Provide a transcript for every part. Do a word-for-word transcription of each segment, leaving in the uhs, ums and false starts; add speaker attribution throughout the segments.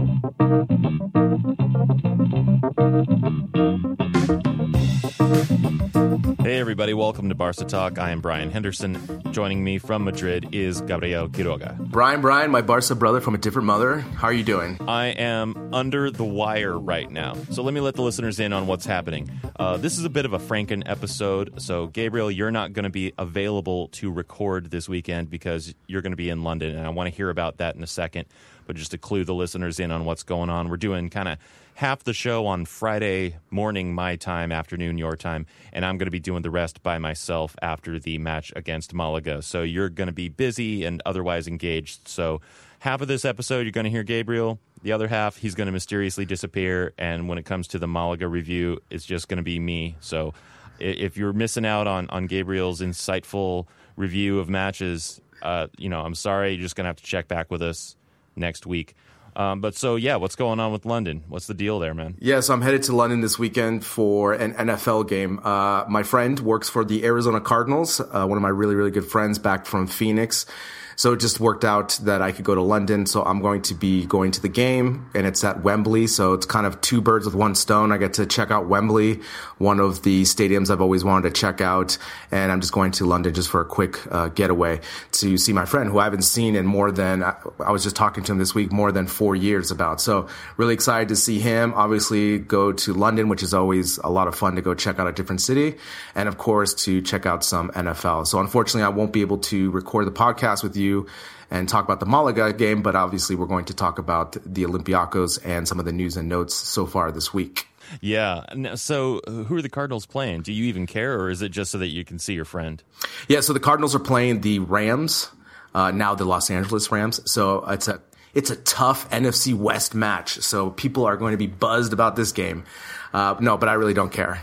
Speaker 1: Hey everybody, welcome to Barca Talk. I am Brian Henderson. Joining me from Madrid is Gabriel Quiroga.
Speaker 2: Brian, Brian, my Barca brother from a different mother. How are you doing?
Speaker 1: I am under the wire right now. So let me let the listeners in on what's happening. Uh, this is a bit of a Franken episode. So Gabriel, you're not going to be available to record this weekend because you're going to be in London. And I want to hear about that in a second. But just to clue the listeners in on what's going on, we're doing kind of half the show on Friday morning, my time, afternoon, your time, and I'm going to be doing the rest by myself after the match against Malaga. So you're going to be busy and otherwise engaged. So half of this episode, you're going to hear Gabriel. The other half, he's going to mysteriously disappear. And when it comes to the Malaga review, it's just going to be me. So if you're missing out on, on Gabriel's insightful review of matches, uh, you know, I'm sorry. You're just going to have to check back with us next week. Um, but so, yeah, what's going on with London? What's the deal there, man?
Speaker 2: Yeah, so I'm headed to London this weekend for an N F L game. Uh, my friend works for the Arizona Cardinals, uh, one of my really, really good friends back from Phoenix. So it just worked out that I could go to London. So I'm going to be going to the game, and it's at Wembley. So it's kind of two birds with one stone. I get to check out Wembley, one of the stadiums I've always wanted to check out. And I'm just going to London just for a quick uh, getaway to see my friend, who I haven't seen in more than, I, I was just talking to him this week, more than four years about. So really excited to see him. Obviously go to London, which is always a lot of fun to go check out a different city. And of course, to check out some N F L. So unfortunately, I won't be able to record the podcast with you and talk about the Malaga game, but obviously we're going to talk about the Olympiacos and some of the news and notes so far this week.
Speaker 1: Yeah. So who are the Cardinals playing? Do you even care, or is it just so that you can see your friend?
Speaker 2: Yeah, so the Cardinals are playing the Rams, uh, now the Los Angeles Rams. So it's a it's a tough N F C West match. So people are going to be buzzed about this game. Uh, no, but I really don't care.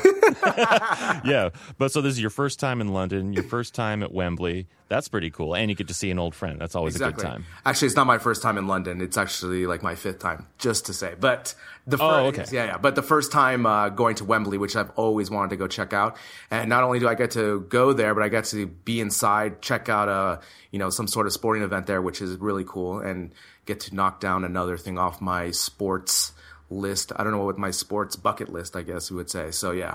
Speaker 1: Yeah, but so this is your first time in London, your first time at Wembley. That's pretty cool. And you get to see an old friend. That's always
Speaker 2: exactly.
Speaker 1: a good time.
Speaker 2: Actually, it's not my first time in London. It's actually like my fifth time, just to say. But the first,
Speaker 1: oh, okay.
Speaker 2: yeah, yeah. But the first time uh, going to Wembley, which I've always wanted to go check out. And not only do I get to go there, but I get to be inside, check out a, you know, some sort of sporting event there, which is really cool, and get to knock down another thing off my sports list. I don't know what my sports bucket list, I guess you would say. So, yeah.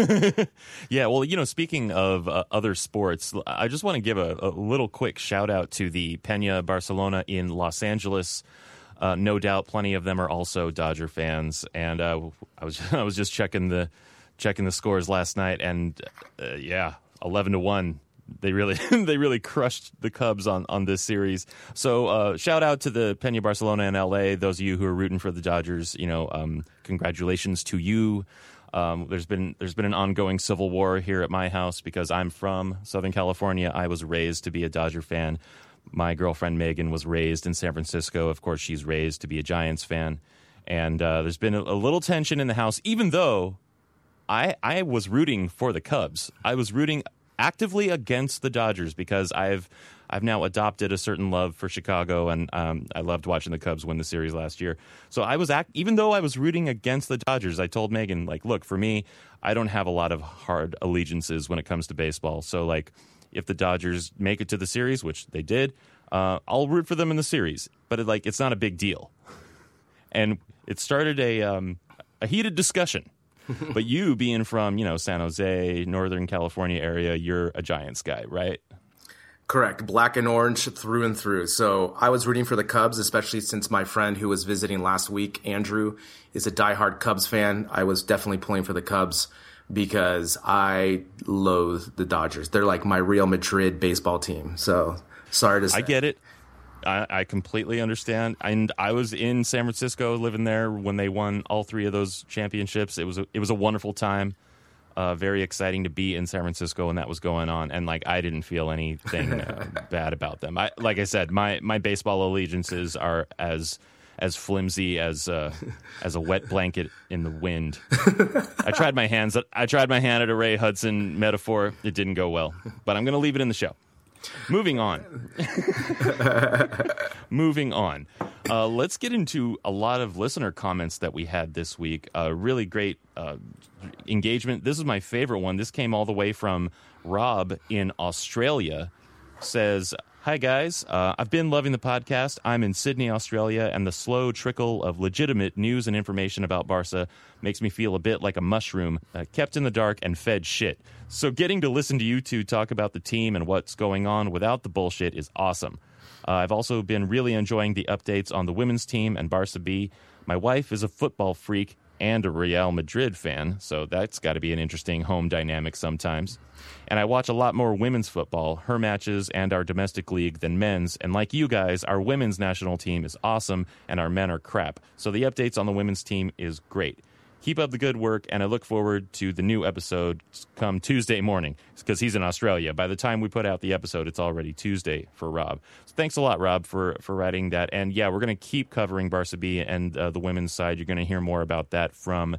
Speaker 1: Yeah, well, you know, speaking of uh, other sports, I just want to give a, a little quick shout out to the Peña Barcelona in Los Angeles. Uh, no doubt plenty of them are also Dodger fans. And uh, I was I was just checking the checking the scores last night, and uh, yeah, eleven to one. They really they really crushed the Cubs on, on this series. So uh, shout out to the Peña Barcelona in L A. Those of you who are rooting for the Dodgers, you know, um, congratulations to you. Um, there's been there's been an ongoing civil war here at my house because I'm from Southern California. I was raised to be a Dodger fan. My girlfriend Megan was raised in San Francisco. Of course, she's raised to be a Giants fan. And uh, there's been a, a little tension in the house, even though I I was rooting for the Cubs. I was rooting actively against the Dodgers because I've I've now adopted a certain love for Chicago, and um, I loved watching the Cubs win the series last year. So I was act- even though I was rooting against the Dodgers, I told Megan, like, look, for me, I don't have a lot of hard allegiances when it comes to baseball. So like, if the Dodgers make it to the series, which they did, uh, I'll root for them in the series. But it, like, it's not a big deal. And it started a um, a heated discussion. But you being from, you know, San Jose, Northern California area, you're a Giants guy, right?
Speaker 2: Correct. Black and orange through and through. So I was rooting for the Cubs, especially since my friend who was visiting last week, Andrew, is a diehard Cubs fan. I was definitely pulling for the Cubs because I loathe the Dodgers. They're like my Real Madrid baseball team. So sorry to say.
Speaker 1: I get it. I, I completely understand. And I was in San Francisco living there when they won all three of those championships. It was a, it was a wonderful time. Uh, very exciting to be in San Francisco when that was going on. And like, I didn't feel anything uh, bad about them. I, like I said, my, my baseball allegiances are as as flimsy as uh, as a wet blanket in the wind. I tried my hands. I tried my hand at a Ray Hudson metaphor. It didn't go well. But I'm going to leave it in the show. Moving on. Moving on. Uh, let's get into a lot of listener comments that we had this week. Uh, really great uh, engagement. This is my favorite one. This came all the way from Rob in Australia. Says, Hi, guys. Uh, I've been loving the podcast. I'm in Sydney, Australia, and the slow trickle of legitimate news and information about Barca makes me feel a bit like a mushroom, uh, kept in the dark and fed shit. So getting to listen to you two talk about the team and what's going on without the bullshit is awesome. Uh, I've also been really enjoying the updates on the women's team and Barca B. My wife is a football freak and a Real Madrid fan, so that's got to be an interesting home dynamic sometimes. And I watch a lot more women's football, her matches, and our domestic league than men's. And like you guys, our women's national team is awesome, and our men are crap. So the updates on the women's team is great. Keep up the good work, and I look forward to the new episode come Tuesday morning, because he's in Australia. By the time we put out the episode, it's already Tuesday for Rob. So thanks a lot, Rob, for, for writing that. And yeah, we're going to keep covering Barca B and uh, the women's side. You're going to hear more about that from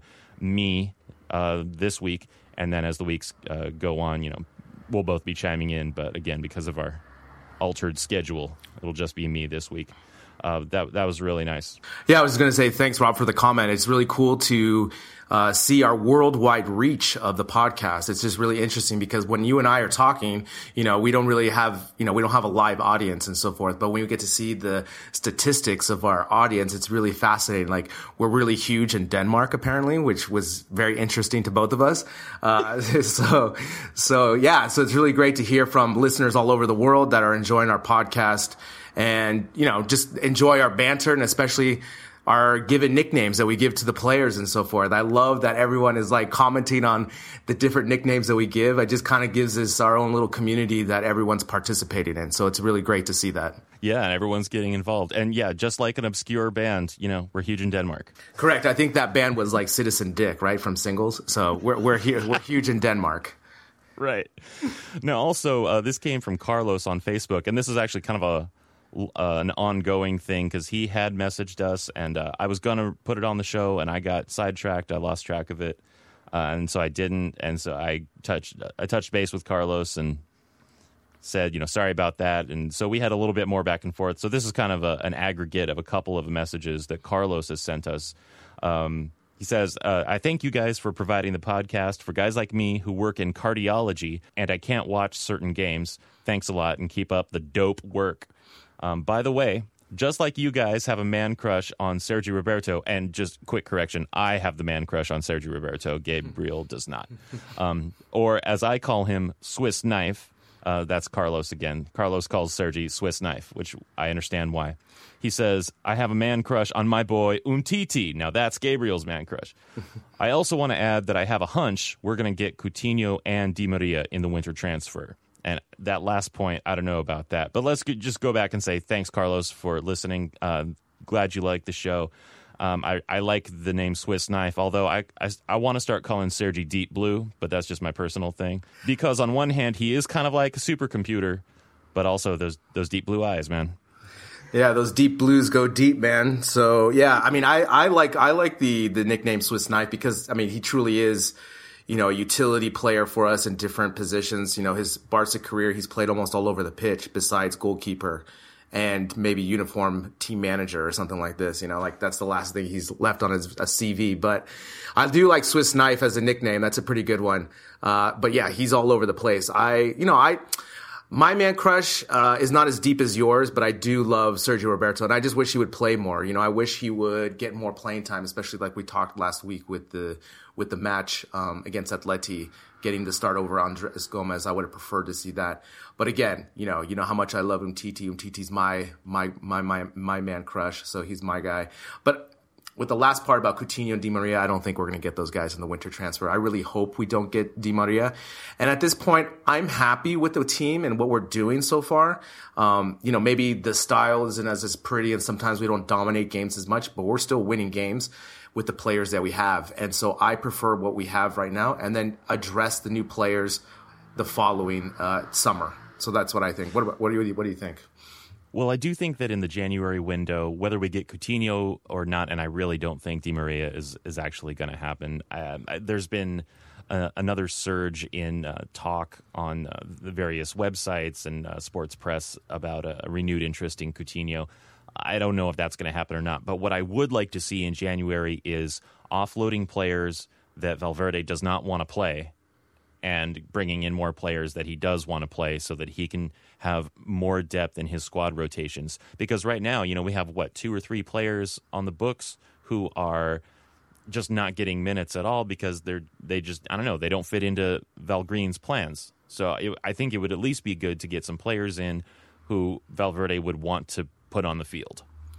Speaker 1: me uh, this week. And then as the weeks uh, go on, you know, we'll both be chiming in. But again, because of our altered schedule, it'll just be me this week. Uh, that that was really nice.
Speaker 2: Yeah, I was going to say thanks, Rob, for the comment. It's really cool to uh, see our worldwide reach of the podcast. It's just really interesting because when you and I are talking, you know, we don't really have, you know, we don't have a live audience and so forth. But when we get to see the statistics of our audience, it's really fascinating. Like, we're really huge in Denmark, apparently, which was very interesting to both of us. Uh, so, so yeah, so it's really great to hear from listeners all over the world that are enjoying our podcast. And, you know, just enjoy our banter and especially our given nicknames that we give to the players and so forth. I love that everyone is like commenting on the different nicknames that we give. It just kind of gives us our own little community that everyone's participating in. So it's really great to see that.
Speaker 1: Yeah, and everyone's getting involved. And yeah, just like an obscure band, you know, we're huge in Denmark.
Speaker 2: Correct. I think that band was like Citizen Dick, right, from Singles. So we're we're here, we're huge in Denmark.
Speaker 1: Right. Now, also, uh, this came from Carlos on Facebook, and this is actually kind of a Uh, an ongoing thing because he had messaged us and uh, I was going to put it on the show and I got sidetracked. I lost track of it. Uh, and so I didn't. And so I touched, I touched base with Carlos and said, you know, sorry about that. And so we had a little bit more back and forth. So this is kind of a, an aggregate of a couple of messages that Carlos has sent us. Um, he says, uh, I thank you guys for providing the podcast for guys like me who work in cardiology and I can't watch certain games. Thanks a lot and keep up the dope work. Um, by the way, just like you guys have a man crush on Sergi Roberto, and just quick correction, I have the man crush on Sergi Roberto. Gabriel does not. Um, or as I call him, Swiss Knife. Uh, that's Carlos again. Carlos calls Sergi Swiss Knife, which I understand why. He says, I have a man crush on my boy Umtiti. Now that's Gabriel's man crush. I also want to add that I have a hunch we're going to get Coutinho and Di Maria in the winter transfer. And that last point, I don't know about that. But let's just go back and say thanks, Carlos, for listening. Uh, glad you like the show. Um, I, I like the name Swiss Knife, although I, I, I want to start calling Sergi Deep Blue, but that's just my personal thing. Because on one hand, he is kind of like a supercomputer, but also those those deep blue eyes, man.
Speaker 2: Yeah, those deep blues go deep, man. So, yeah, I mean, I, I like I like the, the nickname Swiss Knife because, I mean, he truly is, you know, a utility player for us in different positions. You know, his Barca career, he's played almost all over the pitch besides goalkeeper and maybe uniform team manager or something like this. You know, like that's the last thing he's left on his a C V. But I do like Swiss Knife as a nickname. That's a pretty good one. Uh, but yeah, he's all over the place. I, you know, I, my man crush uh, is not as deep as yours, but I do love Sergio Roberto, and I just wish he would play more. You know, I wish he would get more playing time, especially like we talked last week with the with the match um, against Atleti, getting the start over Andres Gomez. I would have preferred to see that. But again, you know, you know how much I love Umtiti. Umtiti's my my my my my man crush, so he's my guy. But with the last part about Coutinho and Di Maria, I don't think we're going to get those guys in the winter transfer. I really hope we don't get Di Maria. And at this point, I'm happy with the team and what we're doing so far. Um, you know, maybe the style isn't as, as pretty and sometimes we don't dominate games as much, but we're still winning games with the players that we have. And so I prefer what we have right now and then address the new players the following uh, summer. So that's what I think. What about, what do you, what do you think?
Speaker 1: Well, I do think that in the January window, whether we get Coutinho or not, and I really don't think Di Maria is, is actually going to happen, um, there's been uh, another surge in uh, talk on uh, the various websites and uh, sports press about a, a renewed interest in Coutinho. I don't know if that's going to happen or not, but what I would like to see in January is offloading players that Valverde does not want to play and bringing in more players that he does want to play so that he can have more depth in his squad rotations. Because right now, you know, we have, what, two or three players on the books who are just not getting minutes at all because they're they just, I don't know, they don't fit into Valgreen's plans. So it, I think it would at least be good to get some players in who Valverde would want to put on the field.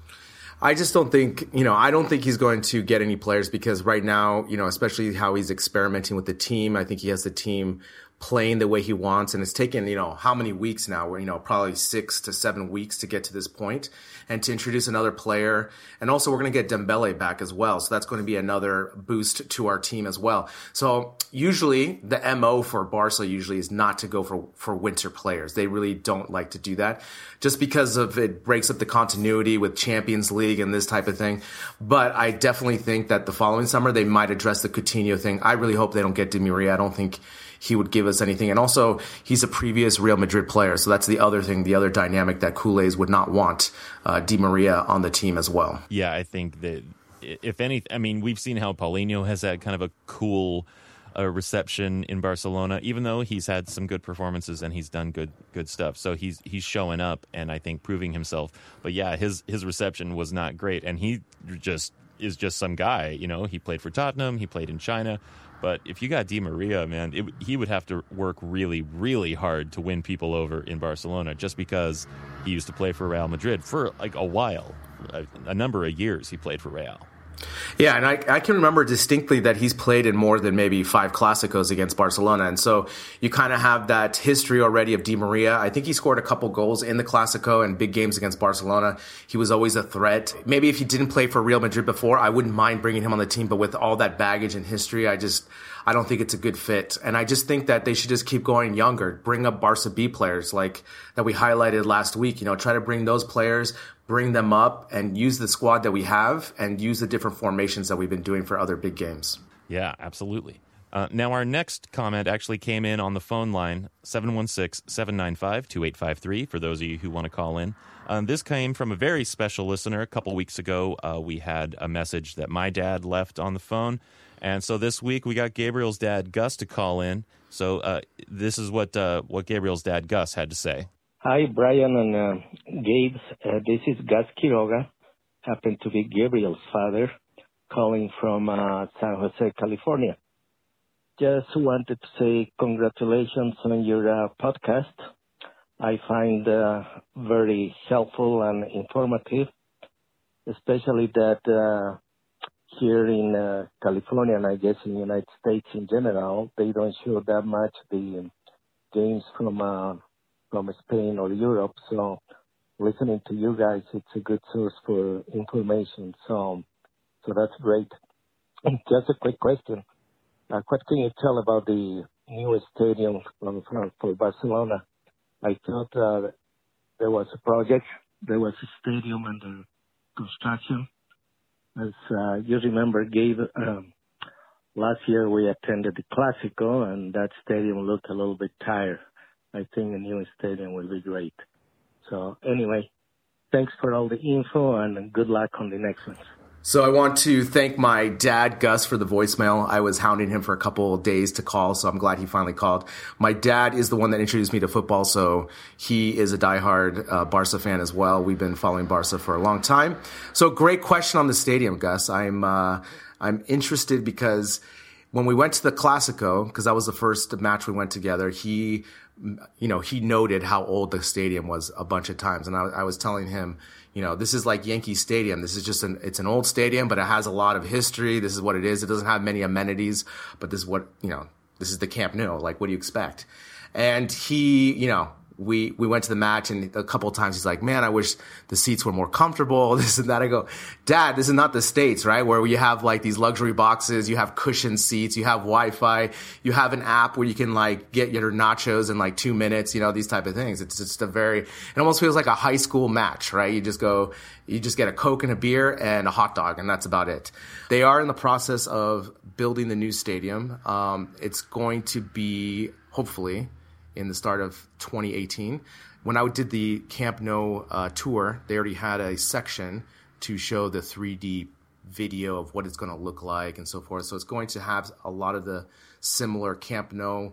Speaker 2: I just don't think, you know, I don't think he's going to get any players because right now, you know, especially how he's experimenting with the team, I think he has the team playing the way he wants. And it's taken, you know, how many weeks now? Where, you know, probably six to seven weeks to get to this point and to introduce another player. And also we're going to get Dembele back as well. So that's going to be another boost to our team as well. So usually the M O for Barca usually is not to go for, for winter players. They really don't like to do that just because of it breaks up the continuity with Champions League and this type of thing. But I definitely think that the following summer they might address the Coutinho thing. I really hope they don't get Di Maria. I don't think he would give us anything. And also, he's a previous Real Madrid player. So that's the other thing, the other dynamic that Culés would not want uh, Di Maria on the team as well.
Speaker 1: Yeah, I think that if any, I mean, we've seen how Paulinho has had kind of a cool uh, reception in Barcelona, even though he's had some good performances and he's done good good stuff. So he's he's showing up and I think proving himself. But yeah, his his reception was not great. And he just is just some guy, you know, he played for Tottenham, he played in China. But if you got Di Maria, man, it, he would have to work really, really hard to win people over in Barcelona just because he used to play for Real Madrid for like a while, a, a number of years he played for Real.
Speaker 2: Yeah, and I, I can remember distinctly that he's played in more than maybe five Clásicos against Barcelona. And so you kind of have that history already of Di Maria. I think he scored a couple goals in the Clásico and big games against Barcelona. He was always a threat. Maybe if he didn't play for Real Madrid before, I wouldn't mind bringing him on the team. But with all that baggage and history, I just... I don't think it's a good fit. And I just think that they should just keep going younger, bring up Barca B players like that we highlighted last week, you know, try to bring those players, bring them up and use the squad that we have and use the different formations that we've been doing for other big games.
Speaker 1: Yeah, absolutely. Uh, now, our next comment actually came in on the phone line, seven one six, seven nine five, two eight five three, for those of you who want to call in. Um, this came from a very special listener. A couple weeks ago, uh, we had a message that my dad left on the phone. And so this week we got Gabriel's dad, Gus, to call in. So uh, this is what uh, what Gabriel's dad, Gus, had to say.
Speaker 3: Hi, Brian and uh, Gabe. Uh, this is Gus Quiroga, happened to be Gabriel's father, calling from uh, San Jose, California. Just wanted to say congratulations on your uh, podcast. I find uh, very helpful and informative, especially that uh, here in uh, California, and I guess in the United States in general, they don't show that much the games from uh, from Spain or Europe. So listening to you guys, it's a good source for information. So, so that's great. Just a quick question. Uh, what can you tell about the new stadium for, for Barcelona? I thought uh, there was a project, there was a stadium under construction. As uh, you remember, Gabe, um, last year we attended the Clásico, and that stadium looked a little bit tired. I think a new stadium will be great. So anyway, thanks for all the info, and good luck on the next ones.
Speaker 2: So I want to thank my dad, Gus, for the voicemail. I was hounding him for a couple of days to call, so I'm glad he finally called. My dad is the one that introduced me to football, so he is a diehard uh, Barca fan as well. We've been following Barca for a long time. So great question on the stadium, Gus. I'm uh, I'm interested because when we went to the Clásico, because that was the first match we went together, he, you know, he noted how old the stadium was a bunch of times, and I, I was telling him, you know, this is like Yankee Stadium. This is just an, it's an old stadium, but it has a lot of history. This is what it is. It doesn't have many amenities, but this is what, you know, this is the Camp Nou. Like, what do you expect? And he, you know, we, we went to the match, and a couple of times he's like, man, I wish the seats were more comfortable, this and that. I go, Dad, this is not the States, right? Where you have like these luxury boxes, you have cushioned seats, you have Wi-Fi, you have an app where you can like get your nachos in like two minutes, you know, these type of things. It's just a very, it almost feels like a high school match, right? You just go, you just get a Coke and a beer and a hot dog, and that's about it. They are in the process of building the new stadium. Um, it's going to be, hopefully, in the start of twenty eighteen. When I did the Camp Nou uh, tour, they already had a section to show the three D video of what it's going to look like and so forth. So it's going to have a lot of the similar Camp Nou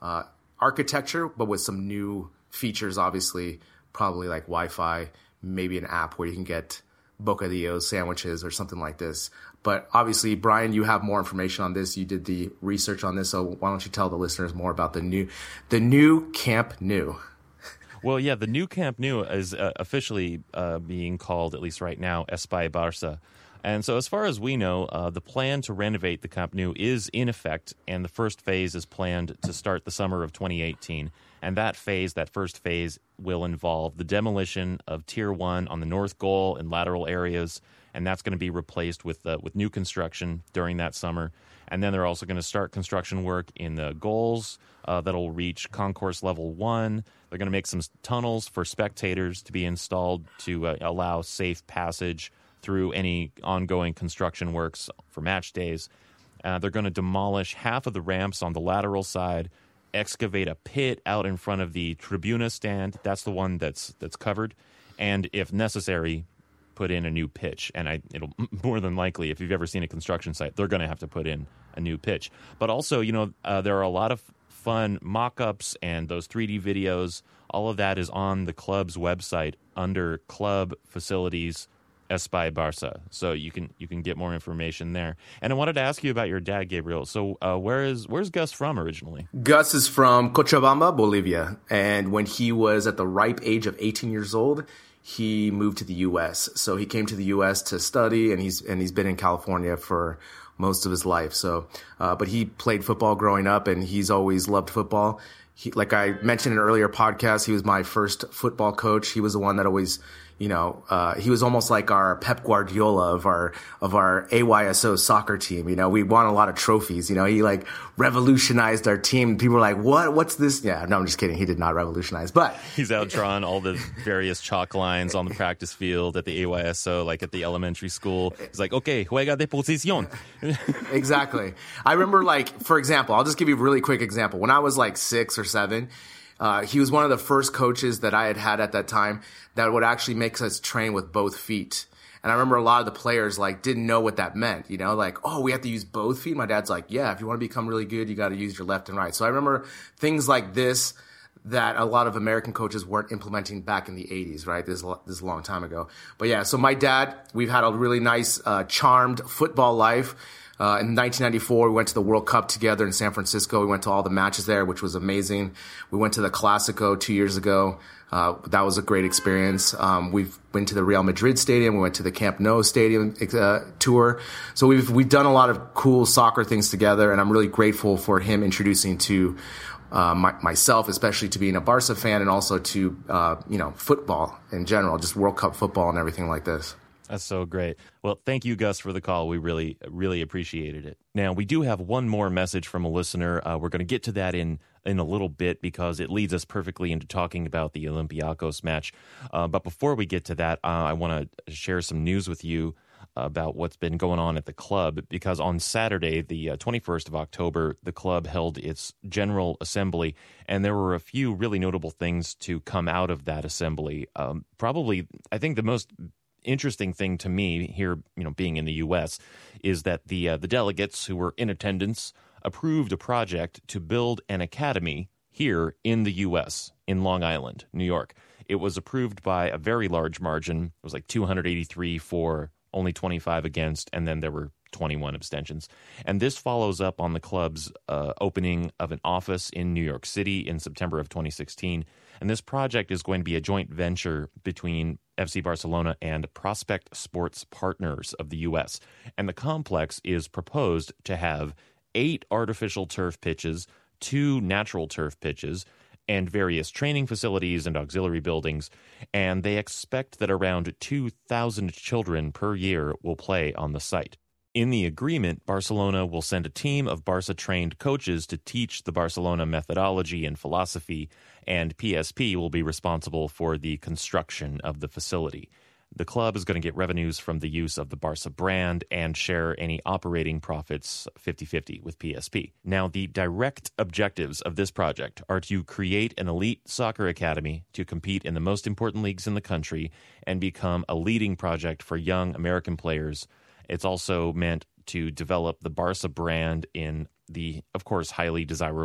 Speaker 2: uh, architecture, but with some new features, obviously, probably like Wi-Fi, maybe an app where you can get bocadillos, sandwiches, or something like this. But obviously, Brian, you have more information on this. You did the research on this, so why don't you tell the listeners more about the new, the new Camp Nou?
Speaker 1: Well, yeah, the new Camp Nou is uh, officially uh, being called, at least right now, Espai Barça. And so as far as we know, uh, the plan to renovate the Camp Nou is in effect, and the first phase is planned to start the summer of twenty eighteen. And that phase, that first phase, will involve the demolition of Tier one on the north goal and lateral areas, and that's going to be replaced with uh, with new construction during that summer. And then they're also going to start construction work in the goals uh, that'll reach concourse level one. They're going to make some tunnels for spectators to be installed to uh, allow safe passage through any ongoing construction works for match days. Uh, they're going to demolish half of the ramps on the lateral side, excavate a pit out in front of the tribuna stand. That's the one that's that's covered. And if necessary, put in a new pitch. And I, it'll more than likely, if you've ever seen a construction site, they're going to have to put in a new pitch. But also, you know, uh, there are a lot of fun mock-ups and those three D videos. All of that is on the club's website under Club Facilities Espai Barça, so you can you can get more information there. And I wanted to ask you about your dad, Gabriel. So uh, where is where's Gus from originally?
Speaker 2: Gus is from Cochabamba, Bolivia, and when he was at the ripe age of eighteen years old, he moved to the U S. So he came to the U S to study, and he's and he's been in California for most of his life. So, uh, but he played football growing up, and he's always loved football. He, like I mentioned in an earlier podcast, he was my first football coach. He was the one that always, you know, uh, he was almost like our Pep Guardiola of our, of our A Y S O soccer team. You know, we won a lot of trophies. You know, he like revolutionized our team. People were like, what, what's this? Yeah, no, I'm just kidding. He did not revolutionize, but
Speaker 1: he's outdrawn all the various chalk lines on the practice field at the A Y S O, like at the elementary school. He's like, okay, juega de posición.
Speaker 2: Exactly. I remember, like, for example, I'll just give you a really quick example. When I was like six or seven, Uh, he was one of the first coaches that I had had at that time that would actually make us train with both feet. And I remember a lot of the players like didn't know what that meant, you know, like, oh, we have to use both feet. My dad's like, yeah, if you want to become really good, you got to use your left and right. So I remember things like this that a lot of American coaches weren't implementing back in the eighties, right? This, this is a long time ago. But yeah, so my dad, we've had a really nice, uh, charmed football life. Uh, in nineteen ninety-four, we went to the World Cup together in San Francisco. We went to all the matches there, which was amazing. We went to the Clásico two years ago. Uh, that was a great experience. Um, we've been to the Real Madrid stadium. We went to the Camp Nou stadium uh, tour. So we've we've done a lot of cool soccer things together, and I'm really grateful for him introducing to uh, my, myself, especially to being a Barca fan, and also to uh, you know football in general, just World Cup football and everything like this.
Speaker 1: That's so great. Well, thank you, Gus, for the call. We really, really appreciated it. Now, we do have one more message from a listener. Uh, we're going to get to that in, in a little bit because it leads us perfectly into talking about the Olympiacos match. Uh, but before we get to that, uh, I want to share some news with you about what's been going on at the club, because on Saturday, the uh, twenty-first of October, the club held its General Assembly, and there were a few really notable things to come out of that assembly. Um, probably, I think the most interesting thing to me here, you know, being in the U S, is that the uh, the delegates who were in attendance approved a project to build an academy here in the U S, in Long Island, New York. It was approved by a very large margin. It was like two hundred eighty-three for, only twenty-five against, and then there were twenty-one abstentions. And this follows up on the club's uh, opening of an office in New York City in September of twenty sixteen. And this project is going to be a joint venture between F C Barcelona and Prospect Sports Partners of the U S. And the complex is proposed to have eight artificial turf pitches, two natural turf pitches, and various training facilities and auxiliary buildings. And they expect that around two thousand children per year will play on the site. In the agreement, Barcelona will send a team of Barca-trained coaches to teach the Barcelona methodology and philosophy, and P S P will be responsible for the construction of the facility. The club is going to get revenues from the use of the Barca brand and share any operating profits fifty-fifty with P S P. Now, the direct objectives of this project are to create an elite soccer academy to compete in the most important leagues in the country and become a leading project for young American players. It's also meant to develop the Barca brand in the, of course, highly desirable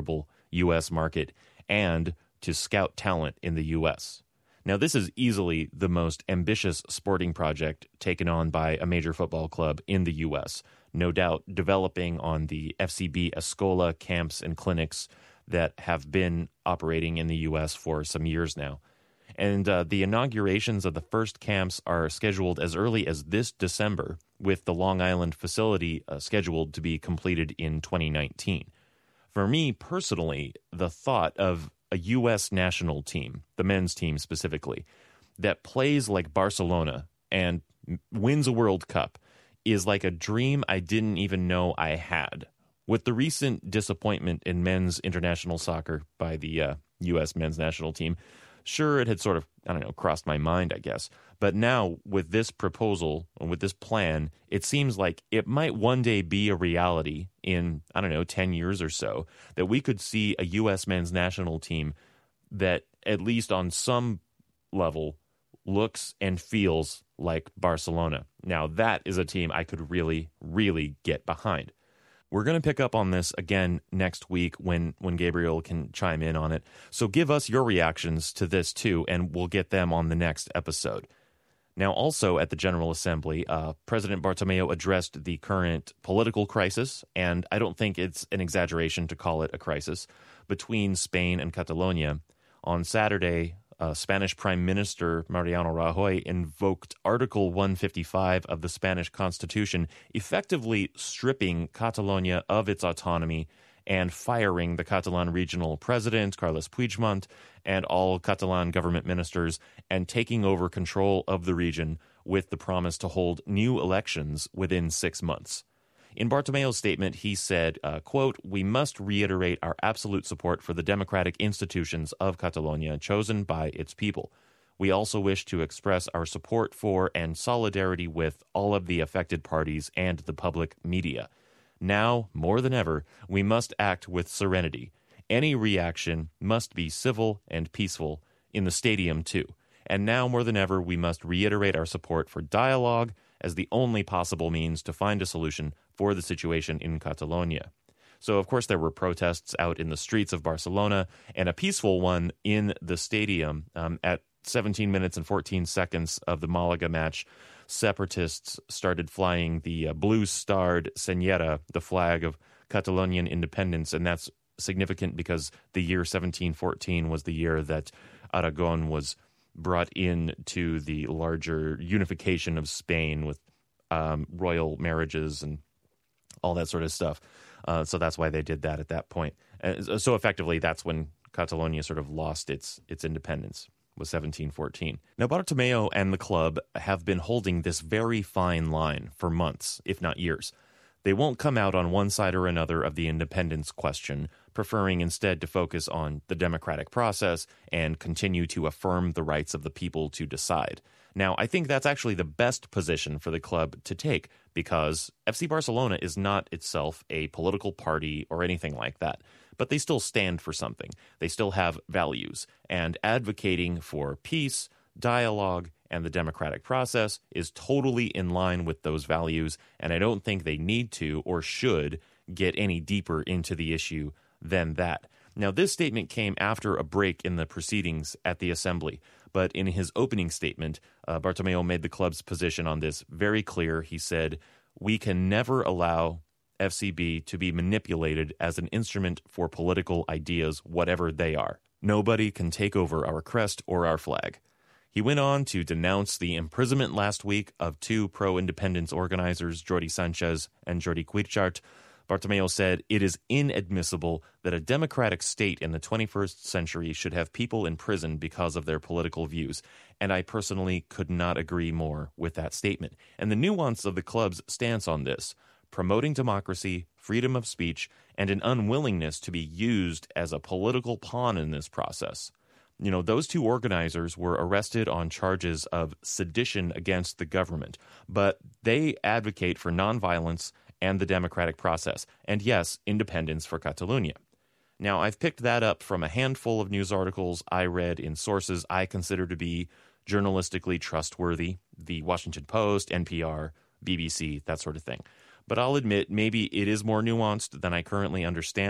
Speaker 1: U S market and to scout talent in the U S. Now, this is easily the most ambitious sporting project taken on by a major football club in the U S, no doubt developing on the F C B Escola camps and clinics that have been operating in the U S for some years now. And uh, the inaugurations of the first camps are scheduled as early as this December, with the Long Island facility uh, scheduled to be completed in twenty nineteen. For me personally, the thought of a U S national team, the men's team specifically, that plays like Barcelona and wins a World Cup is like a dream I didn't even know I had. With the recent disappointment in men's international soccer by the uh, U S men's national team, sure, it had sort of, I don't know, crossed my mind, I guess. But now with this proposal, with this plan, it seems like it might one day be a reality in, I don't know, ten years or so, that we could see a U S men's national team that, at least on some level, looks and feels like Barcelona. Now, that is a team I could really, really get behind. We're going to pick up on this again next week when, when Gabriel can chime in on it. So give us your reactions to this too, and we'll get them on the next episode. Now, also at the General Assembly, uh, President Bartomeu addressed the current political crisis, and I don't think it's an exaggeration to call it a crisis, between Spain and Catalonia. On Saturday, Uh, Spanish Prime Minister Mariano Rajoy invoked Article one fifty-five of the Spanish Constitution, effectively stripping Catalonia of its autonomy and firing the Catalan regional president, Carles Puigdemont, and all Catalan government ministers, and taking over control of the region with the promise to hold new elections within six months. In Bartomeu's statement, he said, uh, quote, "We must reiterate our absolute support for the democratic institutions of Catalonia chosen by its people. We also wish to express our support for and solidarity with all of the affected parties and the public media. Now, more than ever, we must act with serenity. Any reaction must be civil and peaceful, in the stadium too. And now, more than ever, we must reiterate our support for dialogue as the only possible means to find a solution for the situation in Catalonia." So, of course, there were protests out in the streets of Barcelona, and a peaceful one in the stadium. Um, at seventeen minutes and fourteen seconds of the Malaga match, separatists started flying the uh, blue-starred Senyera, the flag of Catalonian independence, and that's significant because the year seventeen fourteen was the year that Aragon was brought in to the larger unification of Spain with um, royal marriages and all that sort of stuff. Uh, so that's why they did that at that point. Uh, so effectively, that's when Catalonia sort of lost its its independence, was seventeen fourteen. Now, Bartomeu and the club have been holding this very fine line for months, if not years. They won't come out on one side or another of the independence question, preferring instead to focus on the democratic process and continue to affirm the rights of the people to decide. Now, I think that's actually the best position for the club to take, because F C Barcelona is not itself a political party or anything like that, but they still stand for something. They still have values, and advocating for peace, dialogue, and the democratic process is totally in line with those values, and I don't think they need to or should get any deeper into the issue than that. Now, this statement came after a break in the proceedings at the Assembly, but in his opening statement, uh, Bartomeu made the club's position on this very clear. He said, "We can never allow F C B to be manipulated as an instrument for political ideas, whatever they are. Nobody can take over our crest or our flag." He went on to denounce the imprisonment last week of two pro-independence organizers, Jordi Sanchez and Jordi Cuixart. Bartomeu said, "It is inadmissible that a democratic state in the twenty-first century should have people in prison because of their political views." And I personally could not agree more with that statement. And the nuance of the club's stance on this, promoting democracy, freedom of speech, and an unwillingness to be used as a political pawn in this process. You know, those two organizers were arrested on charges of sedition against the government, but they advocate for nonviolence and the democratic process, and yes, independence for Catalonia. Now, I've picked that up from a handful of news articles I read in sources I consider to be journalistically trustworthy, the Washington Post, N P R, B B C, that sort of thing. But I'll admit, maybe it is more nuanced than I currently understand.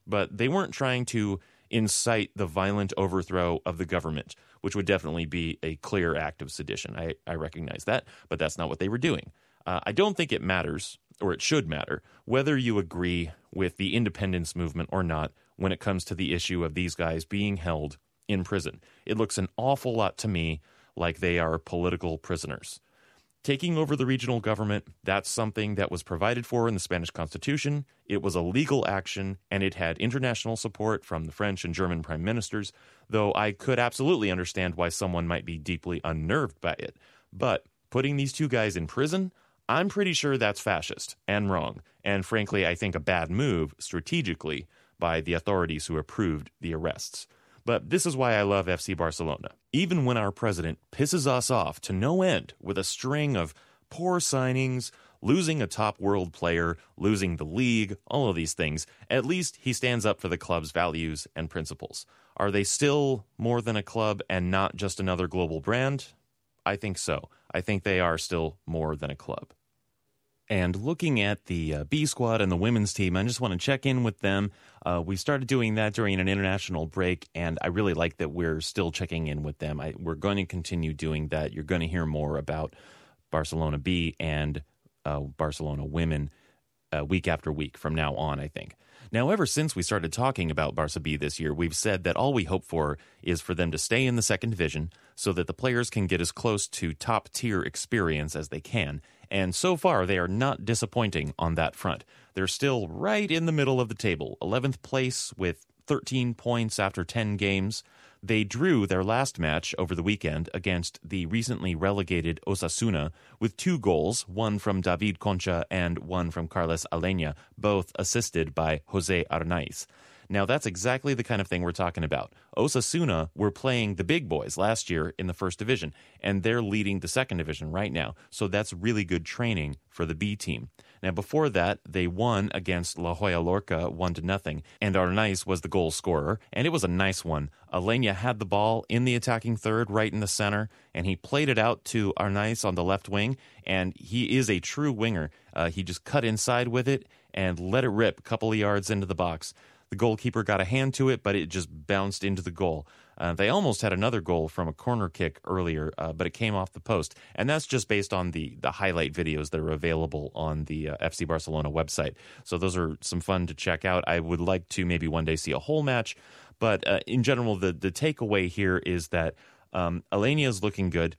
Speaker 1: but they weren't trying to incite the violent overthrow of the government, which would definitely be a clear act of sedition. I, I recognize that, but that's not what they were doing. Uh, I don't think it matters, or it should matter, whether you agree with the independence movement or not when it comes to the issue of these guys being held in prison. It looks an awful lot to me like they are political prisoners. Taking over the regional government, that's something that was provided for in the Spanish Constitution. It was a legal action, and it had international support from the French and German prime ministers, though I could absolutely understand why someone might be deeply unnerved by it. But putting these two guys in prison, I'm pretty sure that's fascist and wrong, and frankly, I think a bad move strategically by the authorities who approved the arrests. But this is why I love F C Barcelona. Even when our president pisses us off to no end with a string of poor signings, losing a top world player, losing the league, all of these things, at least he stands up for the club's values and principles. Are they still more than a club and not just another global brand? I think so. I think they are still more than a club. And looking at the uh, B squad and the women's team, I just want to check in with them. Uh, we started doing that during an international break, and I really like that we're still checking in with them. I, we're going to continue doing that. You're going to hear more about Barcelona B and uh, Barcelona women uh, week after week from now on, I think. Now, ever since we started talking about Barca B this year, we've said that all we hope for is for them to stay in the second division so that the players can get as close to top-tier experience as they can. And so far, they are not disappointing on that front. They're still right in the middle of the table, eleventh place with thirteen points after ten games. They drew their last match over the weekend against the recently relegated Osasuna with two goals, one from David Concha and one from Carles Aleña, both assisted by Jose Arnaiz. Now, that's exactly the kind of thing we're talking about. Osasuna were playing the big boys last year in the first division, and they're leading the second division right now. So that's really good training for the B team. Now, before that, they won against La Joya Lorca one to nothing, and Arnaiz was the goal scorer, and it was a nice one. Aleña had the ball in the attacking third, right in the center, and he played it out to Arnaiz on the left wing, and he is a true winger. Uh, he just cut inside with it and let it rip a couple of yards into the box. The goalkeeper got a hand to it, but it just bounced into the goal. Uh, they almost had another goal from a corner kick earlier, uh, but it came off the post. And that's just based on the, the highlight videos that are available on the uh, F C Barcelona website. So those are some fun to check out. I would like to maybe one day see a whole match. But uh, in general, the, the takeaway here is that um, Aleña is looking good.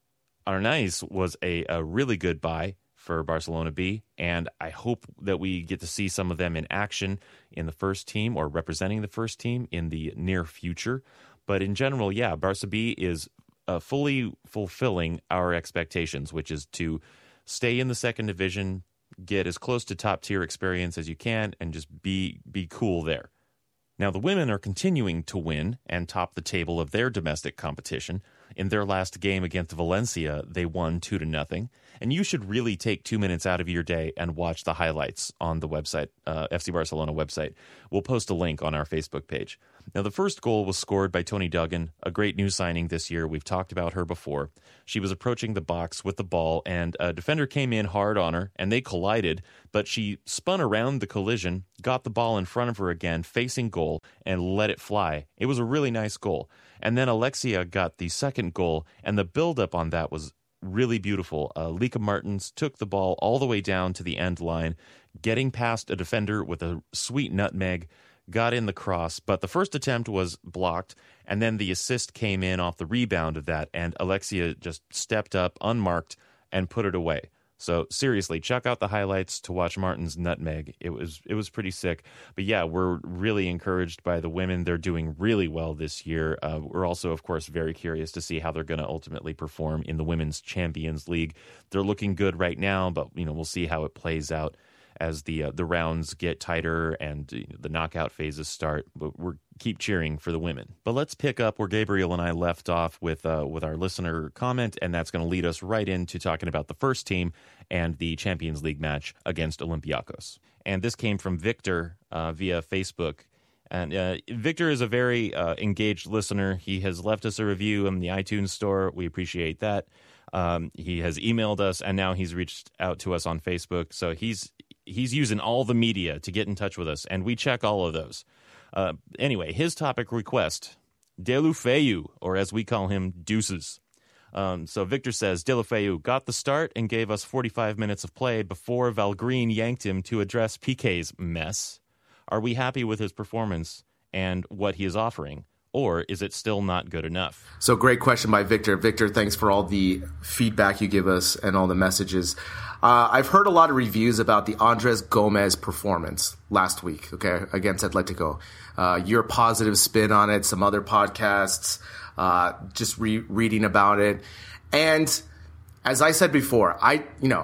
Speaker 1: Arnaiz was a, a really good buy for Barcelona B, and I hope that we get to see some of them in action in the first team or representing the first team in the near future. But in general, yeah, Barca B is uh, fully fulfilling our expectations, which is to stay in the second division, get as close to top-tier experience as you can, and just be be cool there. Now, the women are continuing to win and top the table of their domestic competition. In their last game against Valencia, they won two to nothing. And you should really take two minutes out of your day and watch the highlights on the website, uh, F C Barcelona website. We'll post a link on our Facebook page. Now, the first goal was scored by Toni Duggan, a great new signing this year. We've talked about her before. She was approaching the box with the ball, and a defender came in hard on her, and they collided, but she spun around the collision, got the ball in front of her again, facing goal, and let it fly. It was a really nice goal. And then Alexia got the second goal, and the buildup on that was really beautiful. Uh, Lika Martins took the ball all the way down to the end line, getting past a defender with a sweet nutmeg, got in the cross, but the first attempt was blocked, and then the assist came in off the rebound of that, and Alexia just stepped up, unmarked, and put it away. So seriously, check out the highlights to watch Martin's nutmeg. It was it was pretty sick. But yeah, we're really encouraged by the women. They're doing really well this year. Uh, we're also, of course, very curious to see how they're going to ultimately perform in the Women's Champions League. They're looking good right now, but you know we'll see how it plays out as the uh, the rounds get tighter and you know, the knockout phases start. But we're keep cheering for the women. But let's pick up where Gabriel and I left off with uh, with our listener comment, and that's going to lead us right into talking about the first team and the Champions League match against Olympiacos. And this came from Victor uh, via Facebook. And uh, Victor is a very uh, engaged listener. He has left us a review in the iTunes store. We appreciate that. Um, he has emailed us, and now he's reached out to us on Facebook. So he's he's using all the media to get in touch with us, and we check all of those. Uh, anyway, his topic request, Deulofeu, or as we call him, Deuces. Um, so Victor says, Deulofeu got the start and gave us forty-five minutes of play before Valgreen yanked him to address Piqué's mess. Are we happy with his performance and what he is offering? Or is it still not good enough?
Speaker 2: So great question by Victor. Victor, thanks for all the feedback you give us and all the messages. Uh, I've heard a lot of reviews about the Andres Gomez performance last week, okay, against Atletico. Uh, your positive spin on it, some other podcasts, uh, just re- reading about it. And as I said before, I, you know,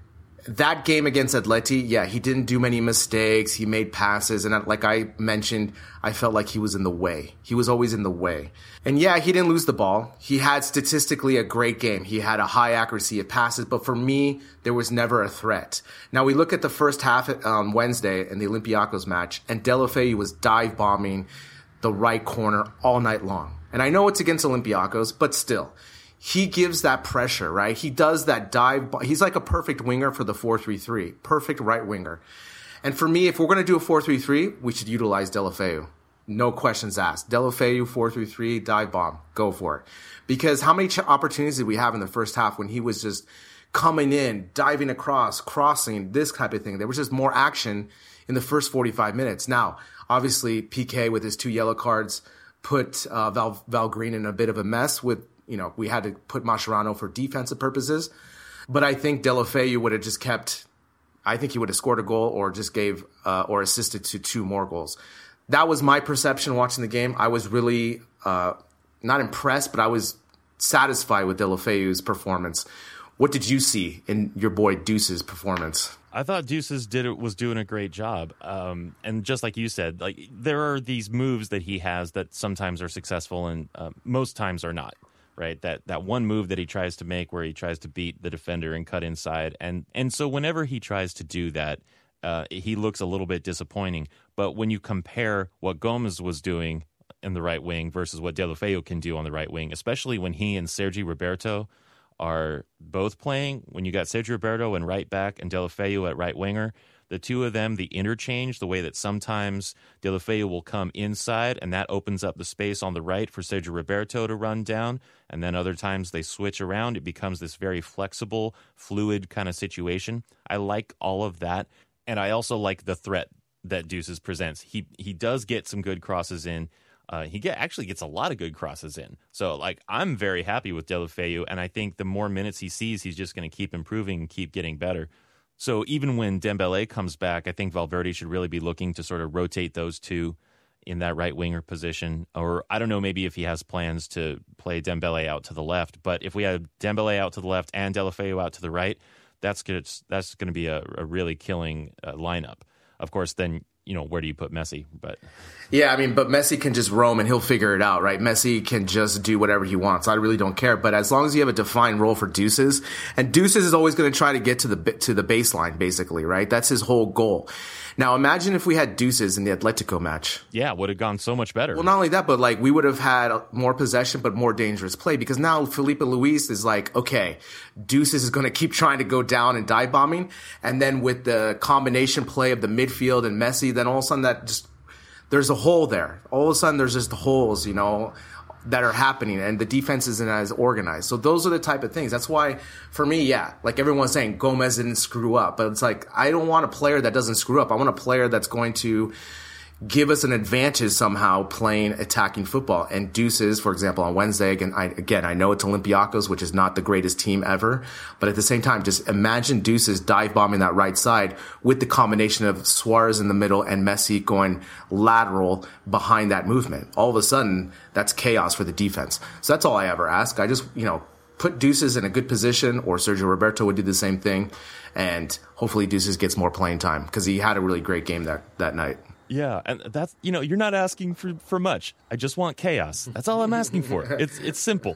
Speaker 2: that game against Atleti, yeah, he didn't do many mistakes. He made passes. And like I mentioned, I felt like he was in the way. He was always in the way. And yeah, he didn't lose the ball. He had statistically a great game. He had a high accuracy of passes. But for me, there was never a threat. Now we look at the first half on Wednesday in the Olympiacos match, and Deulofeu was dive bombing the right corner all night long. And I know it's against Olympiacos, but still. He gives that pressure, right? He does that dive. He's like a perfect winger for the four three three. Perfect right winger. And for me, if we're going to do a four three three, we should utilize Deulofeu. No questions asked. Deulofeu, four three three, dive bomb. Go for it. Because how many ch- opportunities did we have in the first half when he was just coming in, diving across, crossing, this type of thing? There was just more action in the first forty-five minutes. Now, obviously, Piqué with his two yellow cards put uh, Val, Valgreen in a bit of a mess with, you know, we had to put Mascherano for defensive purposes. But I think Deulofeu would have just kept, I think he would have scored a goal or just gave uh, or assisted to two more goals. That was my perception watching the game. I was really uh, not impressed, but I was satisfied with Deulofeu's performance. What did you see in your boy Deuce's performance?
Speaker 1: I thought Deuces did it was doing a great job, um, and just like you said, like there are these moves that he has that sometimes are successful and uh, most times are not. Right, that that one move that he tries to make, where he tries to beat the defender and cut inside, and and so whenever he tries to do that, uh, he looks a little bit disappointing. But when you compare what Gomez was doing in the right wing versus what Deulofeu can do on the right wing, especially when he and Sergi Roberto are both playing, when you got Sergi Roberto in right back and Deulofeu at right winger, the two of them, the interchange, the way that sometimes Deulofeu will come inside and that opens up the space on the right for Sergio Roberto to run down, and then other times they switch around. It becomes this very flexible, fluid kind of situation. I like all of that, and I also like the threat that Deuces presents. He he does get some good crosses in. Uh, he get, actually gets a lot of good crosses in. So, like, I'm very happy with Deulofeu, and I think the more minutes he sees, he's just going to keep improving and keep getting better. So even when Dembele comes back, I think Valverde should really be looking to sort of rotate those two in that right winger position. Or I don't know, maybe if he has plans to play Dembele out to the left. But if we have Dembele out to the left and Deulofeu out to the right, that's good. That's going to be a, a really killing uh, lineup. Of course, then, you know, where do you put Messi? But
Speaker 2: yeah, I mean, but Messi can just roam and he'll figure it out, right? Messi can just do whatever he wants. I really don't care. But as long as you have a defined role for Deuces, and Deuces is always going to try to get to the to the baseline, basically, right? That's his whole goal. Now, imagine if we had Deuces in the Atletico match.
Speaker 1: Yeah, would have gone so much better.
Speaker 2: Well, not only that, but like we would have had more possession, but more dangerous play, because now Felipe Luis is like, okay, Deuces is going to keep trying to go down and dive bombing, and then with the combination play of the midfield and Messi, then all of a sudden that just there's a hole there. All of a sudden there's just holes, you know, that are happening, and the defense isn't as organized. So those are the type of things. That's why, for me, yeah, like everyone's saying, Gomez didn't screw up. But it's like, I don't want a player that doesn't screw up. I want a player that's going to give us an advantage somehow playing attacking football. And Deuces, for example, on Wednesday, again, I, again, I know it's Olympiacos, which is not the greatest team ever. But at the same time, just imagine Deuces dive bombing that right side with the combination of Suarez in the middle and Messi going lateral behind that movement. All of a sudden, that's chaos for the defense. So that's all I ever ask. I just, you know, put Deuces in a good position, or Sergio Roberto would do the same thing. And hopefully Deuces gets more playing time, because he had a really great game that, that night.
Speaker 1: Yeah, and that's, you know, you're not asking for, for much. I just want chaos. That's all I'm asking for. It's it's simple.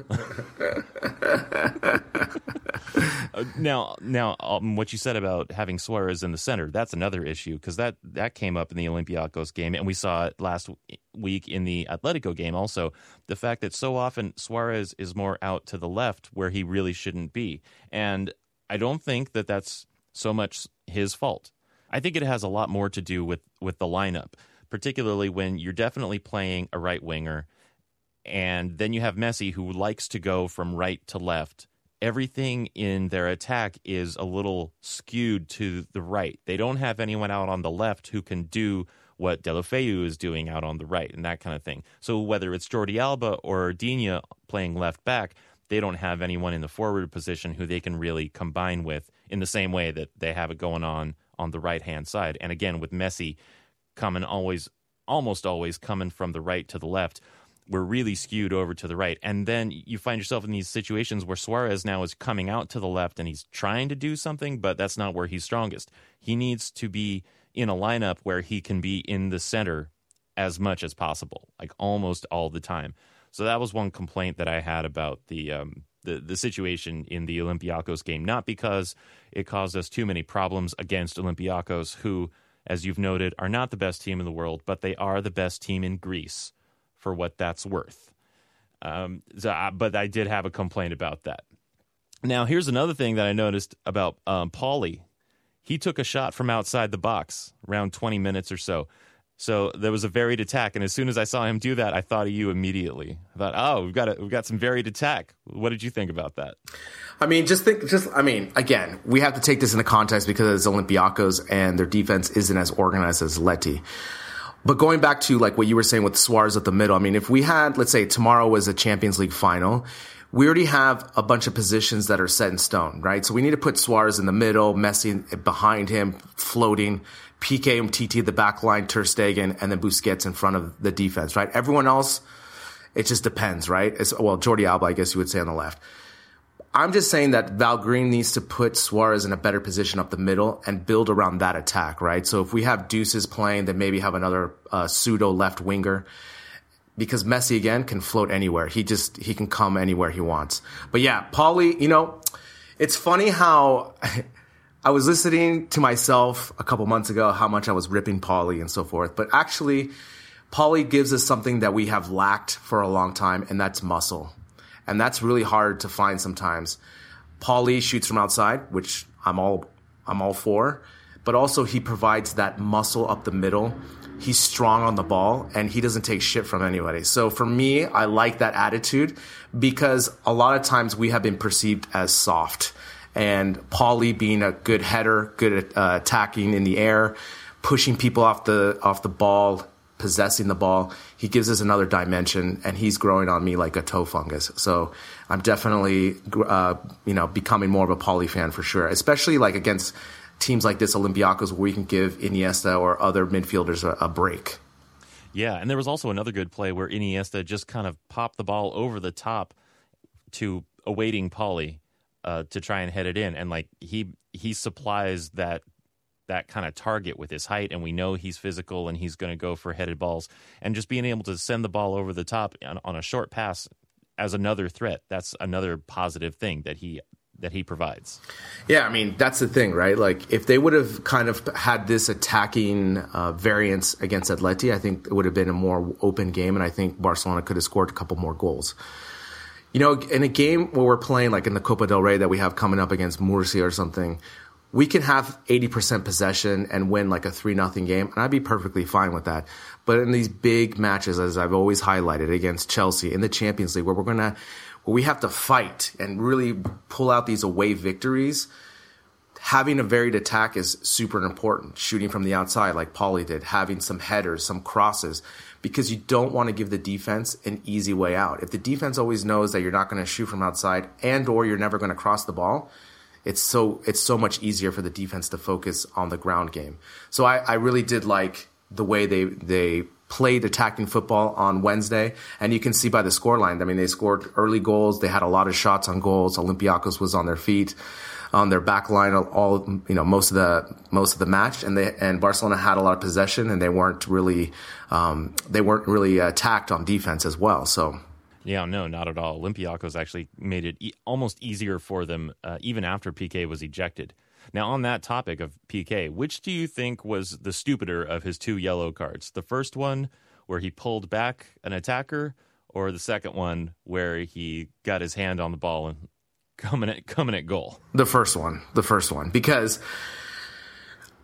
Speaker 1: uh, now, now um, what you said about having Suarez in the center, that's another issue, because that, that came up in the Olympiacos game, and we saw it last week in the Atletico game also. The fact that so often Suarez is more out to the left where he really shouldn't be. And I don't think that that's so much his fault. I think it has a lot more to do with, with the lineup, particularly when you're definitely playing a right winger, and then you have Messi, who likes to go from right to left. Everything in their attack is a little skewed to the right. They don't have anyone out on the left who can do what Deulofeu is doing out on the right and that kind of thing. So whether it's Jordi Alba or Digne playing left back, they don't have anyone in the forward position who they can really combine with in the same way that they have it going on on the right-hand side. And again, with Messi coming always, almost always coming from the right to the left, we're really skewed over to the right. And then you find yourself in these situations where Suarez now is coming out to the left and he's trying to do something, but that's not where he's strongest. He needs to be in a lineup where he can be in the center as much as possible, like almost all the time. So that was one complaint that I had about the um, the, the situation in the Olympiacos game, not because it caused us too many problems against Olympiacos, who, as you've noted, are not the best team in the world, but they are the best team in Greece, for what that's worth. Um, so I, but I did have a complaint about that. Now, here's another thing that I noticed about um, Pauly. He took a shot from outside the box around twenty minutes or so. So there was a varied attack, and as soon as I saw him do that, I thought of you immediately. I thought, oh, we've got a, we've got some varied attack. What did you think about that?
Speaker 2: I mean, just think, just I mean, again, we have to take this into context because it's Olympiacos and their defense isn't as organized as Leti. But going back to like what you were saying with Suarez at the middle, I mean, if we had, let's say tomorrow was a Champions League final, we already have a bunch of positions that are set in stone, right? So we need to put Suarez in the middle, Messi behind him, floating, P K and T T at the back line, Ter Stegen, and then Busquets in front of the defense, right? Everyone else, it just depends, right? It's, well, Jordi Alba, I guess you would say on the left. I'm just saying that Val Green needs to put Suarez in a better position up the middle and build around that attack, right? So if we have Deuces playing, then maybe have another uh, pseudo left winger, because Messi again can float anywhere. He just he can come anywhere he wants. But yeah, Pauly, you know, it's funny how I was listening to myself a couple months ago how much I was ripping Pauly and so forth, but actually, Pauly gives us something that we have lacked for a long time, and that's muscle. And that's really hard to find sometimes. Pauly shoots from outside, which I'm all I'm all for, but also he provides that muscle up the middle. He's strong on the ball, and he doesn't take shit from anybody. So for me, I like that attitude because a lot of times we have been perceived as soft. And Pauly being a good header, good at uh, attacking in the air, pushing people off the off the ball, possessing the ball, he gives us another dimension, and he's growing on me like a toe fungus. So I'm definitely, uh, you know, becoming more of a Pauly fan for sure, especially like against teams like this Olympiacos where we can give Iniesta or other midfielders a, a break.
Speaker 1: Yeah, and there was also another good play where Iniesta just kind of popped the ball over the top to awaiting Pauly uh, to try and head it in, and like he he supplies that. that kind of target with his height, and we know he's physical and he's going to go for headed balls, and just being able to send the ball over the top on, on a short pass as another threat. That's another positive thing that he that he provides.
Speaker 2: Yeah, I mean, that's the thing, right? Like if they would have kind of had this attacking uh, variance against Atleti, I think it would have been a more open game, and I think Barcelona could have scored a couple more goals. You know, in a game where we're playing like in the Copa del Rey that we have coming up against Murcia or something, we can have eighty percent possession and win like a three nothing game, and I'd be perfectly fine with that. But in these big matches, as I've always highlighted, against Chelsea in the Champions League, where we're gonna, where we have to fight and really pull out these away victories, having a varied attack is super important. Shooting from the outside, like Pauly did, having some headers, some crosses, because you don't want to give the defense an easy way out. If the defense always knows that you're not going to shoot from outside and or you're never going to cross the ball, It's so it's so much easier for the defense to focus on the ground game. So I, I really did like the way they they played attacking football on Wednesday, and you can see by the scoreline. I mean, they scored early goals. They had a lot of shots on goals. Olympiacos was on their feet, on their back line, all you know most of the most of the match, and they and Barcelona had a lot of possession, and they weren't really um, they weren't really attacked on defense as well. So.
Speaker 1: Yeah, no, not at all. Olympiacos actually made it e- almost easier for them, uh, even after P K was ejected. Now, on that topic of P K, which do you think was the stupider of his two yellow cards? The first one, where he pulled back an attacker, or the second one, where he got his hand on the ball and coming at coming at goal?
Speaker 2: The first one, the first one, because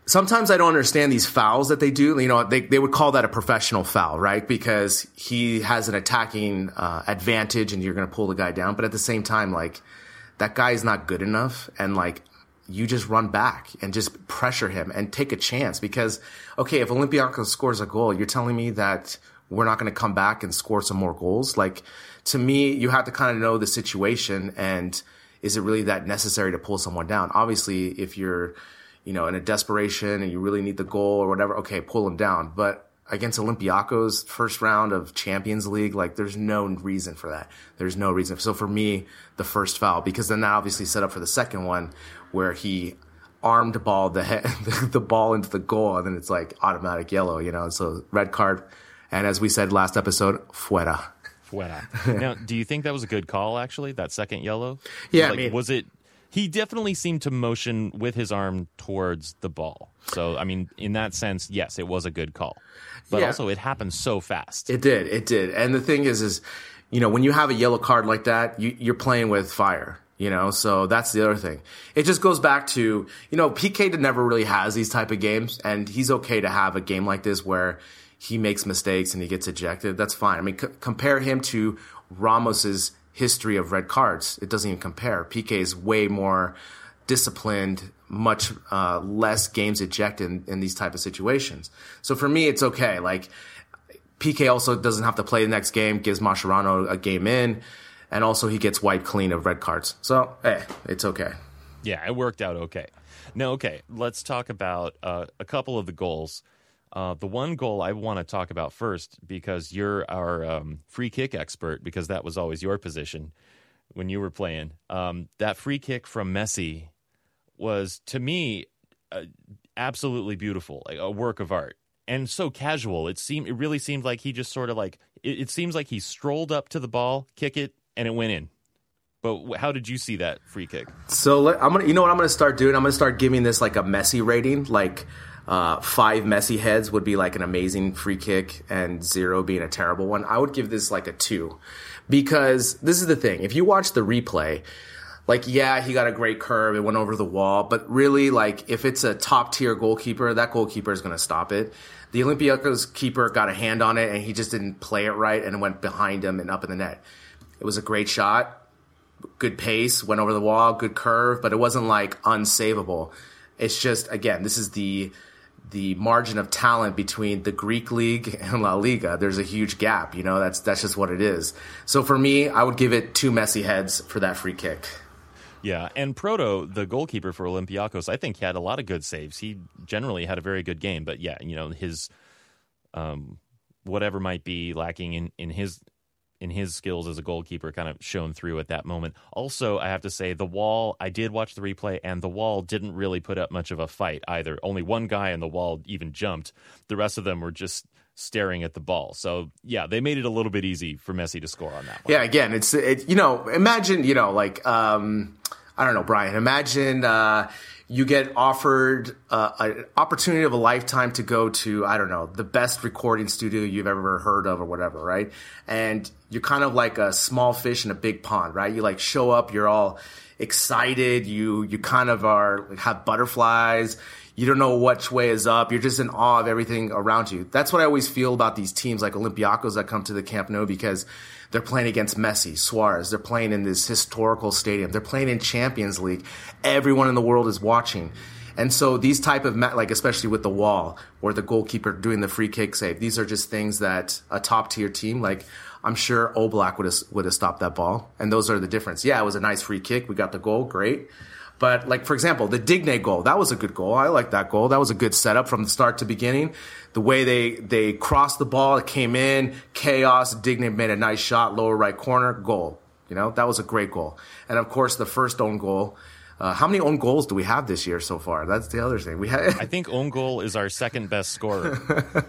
Speaker 2: sometimes I don't understand these fouls that they do. You know, they, they would call that a professional foul, right? Because he has an attacking uh, advantage and you're going to pull the guy down. But at the same time, like, that guy is not good enough. And, like, you just run back and just pressure him and take a chance. Because, okay, if Olympiacos scores a goal, you're telling me that we're not going to come back and score some more goals? Like, to me, you have to kind of know the situation, and is it really that necessary to pull someone down? Obviously, if you're, you know, in a desperation and you really need the goal or whatever, okay, pull them down. But against Olympiacos, first round of Champions League, like, there's no reason for that. There's no reason. So for me, the first foul, because then that obviously set up for the second one where he armed ball the head, the ball into the goal, and then it's like automatic yellow, you know, so red card. And as we said last episode, fuera.
Speaker 1: Fuera. Now, do you think that was a good call, actually, that second yellow?
Speaker 2: Yeah,
Speaker 1: like,
Speaker 2: I mean,
Speaker 1: was it? He definitely seemed to motion with his arm towards the ball. So, I mean, in that sense, yes, it was a good call. But
Speaker 2: yeah.
Speaker 1: also, it happened so fast.
Speaker 2: It did. It did. And the thing is, is, you know, when you have a yellow card like that, you, you're playing with fire. You know, so that's the other thing. It just goes back to, you know, P K never really has these type of games, and he's okay to have a game like this where he makes mistakes and he gets ejected. That's fine. I mean, c- compare him to Ramos's history of red cards. It doesn't even compare. P K is way more disciplined, much uh, less games ejected in, in these type of situations. So for me, it's okay. Like, P K also doesn't have to play the next game, gives Mascherano a game in. And also he gets wiped clean of red cards. So, hey, it's okay.
Speaker 1: Yeah, it worked out okay. Now, okay, let's talk about uh, a couple of the goals. Uh, the one goal I want to talk about first, because you're our um, free kick expert, because that was always your position when you were playing. Um, that free kick from Messi was, to me, uh, absolutely beautiful, like a work of art. And so casual. It seemed, it really seemed like he just sort of like, it, it seems like he strolled up to the ball, kick it, and it went in. But how did you see that free kick?
Speaker 2: So let, I'm gonna, you know what I'm gonna start doing? I'm gonna start giving this like a Messi rating. Like uh, five Messi heads would be like an amazing free kick, and zero being a terrible one. I would give this like a two, because this is the thing. If you watch the replay, like, yeah, he got a great curve, it went over the wall, but really, like, if it's a top tier goalkeeper, that goalkeeper is gonna stop it. The Olympiacos keeper got a hand on it, and he just didn't play it right, and it went behind him and up in the net. It was a great shot, good pace, went over the wall, good curve, but it wasn't like unsavable. It's just, again, this is the the margin of talent between the Greek league and La Liga. There's a huge gap, you know, that's that's just what it is. So for me, I would give it two Messi heads for that free kick.
Speaker 1: Yeah, and Proto, the goalkeeper for Olympiacos, I think he had a lot of good saves. He generally had a very good game, but yeah, you know, his um, whatever might be lacking in, in his in his skills as a goalkeeper kind of shone through at that moment. Also, I have to say, the wall, I did watch the replay, and the wall didn't really put up much of a fight either. Only one guy in the wall even jumped. The rest of them were just staring at the ball. So, yeah, they made it a little bit easy for Messi to score on that one.
Speaker 2: Yeah, again, it's, it, you know, imagine, you know, like, um, I don't know, Brian, imagine uh, you get offered uh, an opportunity of a lifetime to go to, I don't know, the best recording studio you've ever heard of or whatever, right? And you're kind of like a small fish in a big pond, right? You like show up, you're all excited, you you kind of are have butterflies, you don't know which way is up, you're just in awe of everything around you. That's what I always feel about these teams like Olympiacos that come to the Camp Nou, because they're playing against Messi, Suarez. They're playing in this historical stadium. They're playing in Champions League. Everyone in the world is watching. And so these type of, like especially with the wall or the goalkeeper doing the free kick save, these are just things that a top tier team, like I'm sure Oblak would have would have stopped that ball. And those are the difference. Yeah, it was a nice free kick. We got the goal. Great. But like, for example, the Digne goal, that was a good goal. I like that goal. That was a good setup from the start to beginning. The way they, they crossed the ball, it came in, chaos, Digne made a nice shot, lower right corner, goal. You know, that was a great goal. And of course, the first own goal. Uh, how many own goals do we have this year so far? That's the other thing. We ha-
Speaker 1: I think own goal is our second best scorer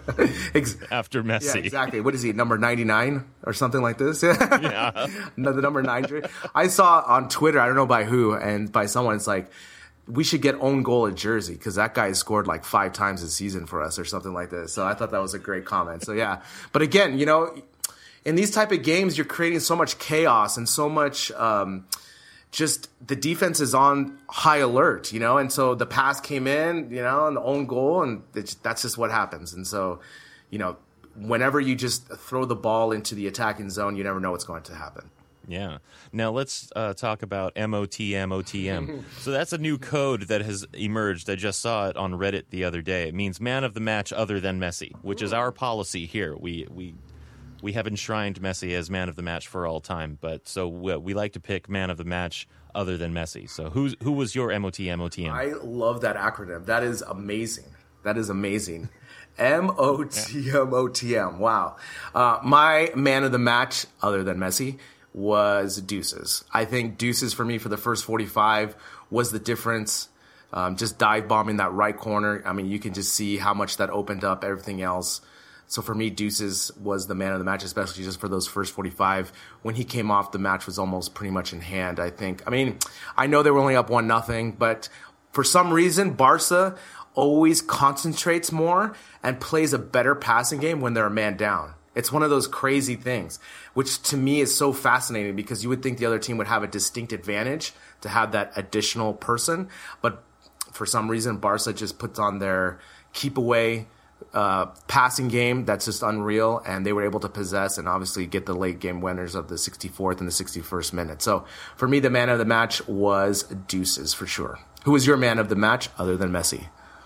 Speaker 1: after Messi.
Speaker 2: Yeah, exactly. What is he, number ninety-nine or something like this? Yeah. The number nine. I saw on Twitter, I don't know by who, and by someone, it's like, we should get own goal at Jersey because that guy scored like five times this season for us or something like this. So I thought that was a great comment. So yeah. But again, you know, in these type of games, you're creating so much chaos and so much... Um, just the defense is on high alert, you know, and so the pass came in, you know, and the own goal, and it's, that's just what happens. And so, you know, whenever you just throw the ball into the attacking zone, you never know what's going to happen.
Speaker 1: Yeah. Now let's uh, talk about M O T M O T M. So that's a new code that has emerged. I just saw it on Reddit the other day. It means man of the match other than Messi, which is our policy here. We we we have enshrined Messi as man of the match for all time, but so we, we like to pick man of the match other than Messi. So who's who was your M O T M O T M?
Speaker 2: I love that acronym. That is amazing. That is amazing. M O T M O T M. Wow. Uh, my man of the match other than Messi was Deuces. I think Deuces for me for the first forty-five was the difference. Um, just dive bombing that right corner. I mean, you can just see how much that opened up everything else. So for me, Deuces was the man of the match, especially just for those first forty-five. When he came off, the match was almost pretty much in hand, I think. I mean, I know they were only up one nothing, but for some reason, Barca always concentrates more and plays a better passing game when they're a man down. It's one of those crazy things, which to me is so fascinating because you would think the other team would have a distinct advantage to have that additional person. But for some reason, Barca just puts on their keep away uh, passing game that's just unreal, and they were able to possess and obviously get the late game winners of the sixty-fourth and the sixty-first minute. So for me, the man of the match was Deuces for sure. Who was your man of the match other than Messi?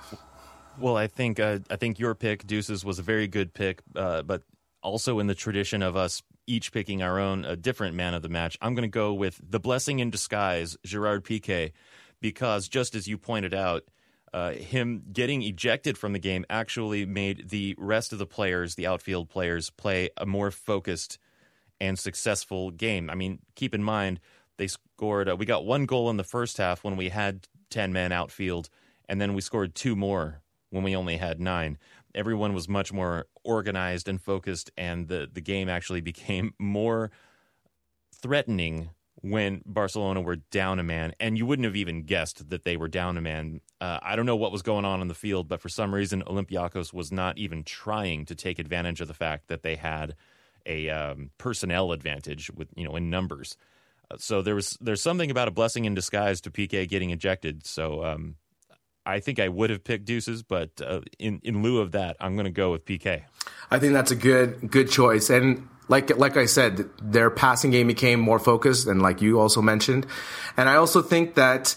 Speaker 1: Well, I think uh, I think your pick, Deuces, was a very good pick, uh, but also in the tradition of us each picking our own a different man of the match, I'm going to go with the blessing in disguise, Gerard Piqué, because just as you pointed out, uh, him getting ejected from the game actually made the rest of the players, the outfield players, play a more focused and successful game. I mean, keep in mind, they scored, uh, we got one goal in the first half when we had ten men outfield, and then we scored two more when we only had nine. Everyone was much more organized and focused, and the, the game actually became more threatening when Barcelona were down a man, and you wouldn't have even guessed that they were down a man. Uh, I don't know what was going on in the field, but for some reason, Olympiacos was not even trying to take advantage of the fact that they had a um, personnel advantage with, you know, in numbers. Uh, so there was there's something about a blessing in disguise to Piqué getting ejected. So um, I think I would have picked Deuces, but uh, in in lieu of that, I'm going to go with Piqué.
Speaker 2: I think that's a good good choice, and like like I said, their passing game became more focused, and like you also mentioned, and I also think that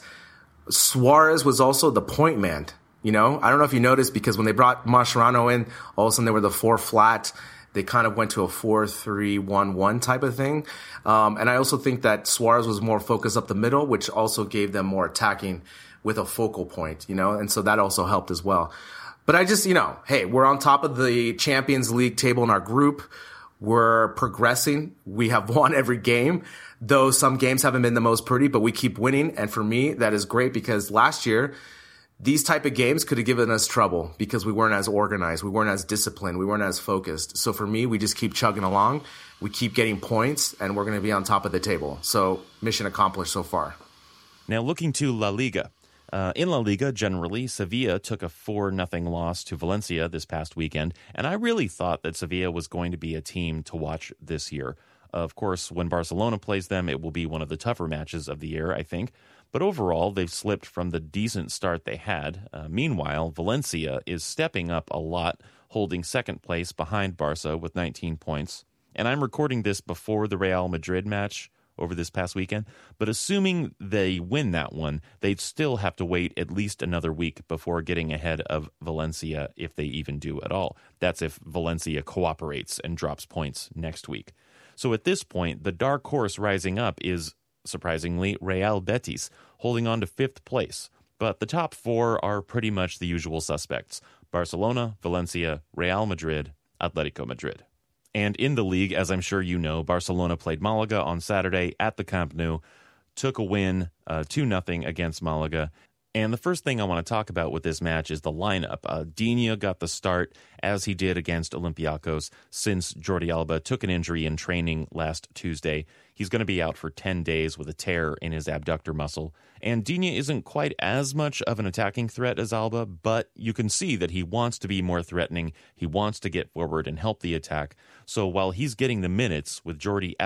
Speaker 2: Suarez was also the point man. You know, I don't know if you noticed, because when they brought Mascherano in, all of a sudden they were the four flat. They kind of went to a four three one one type of thing, um, and I also think that Suarez was more focused up the middle, which also gave them more attacking with a focal point, you know, and so that also helped as well. But I just, you know, hey, we're on top of the Champions League table in our group. We're progressing. We have won every game, though some games haven't been the most pretty, but we keep winning. And for me, that is great, because last year, these type of games could have given us trouble because we weren't as organized. We weren't as disciplined. We weren't as focused. So for me, we just keep chugging along. We keep getting points, and we're going to be on top of the table. So mission accomplished so far.
Speaker 1: Now looking to La Liga. Uh, in La Liga, generally, Sevilla took a four nothing loss to Valencia this past weekend, and I really thought that Sevilla was going to be a team to watch this year. Of course, when Barcelona plays them, it will be one of the tougher matches of the year, I think. But overall, they've slipped from the decent start they had. Uh, meanwhile, Valencia is stepping up a lot, holding second place behind Barca with nineteen points. And I'm recording this before the Real Madrid match over this past weekend, but assuming they win that one, they'd still have to wait at least another week before getting ahead of Valencia, if they even do at all. That's if Valencia cooperates and drops points next week. So at this point, the dark horse rising up is, surprisingly, Real Betis, holding on to fifth place. But the top four are pretty much the usual suspects: Barcelona, Valencia, Real Madrid, Atletico Madrid. And in the league, as I'm sure you know, Barcelona played Malaga on Saturday at the Camp Nou, took a win uh, two nothing against Malaga. And the first thing I want to talk about with this match is the lineup. Uh, Digne got the start, as he did against Olympiacos, since Jordi Alba took an injury in training last Tuesday. He's going to be out for ten days with a tear in his abductor muscle. And Digne isn't quite as much of an attacking threat as Alba, but you can see that he wants to be more threatening. He wants to get forward and help the attack. So while he's getting the minutes with Jordi out,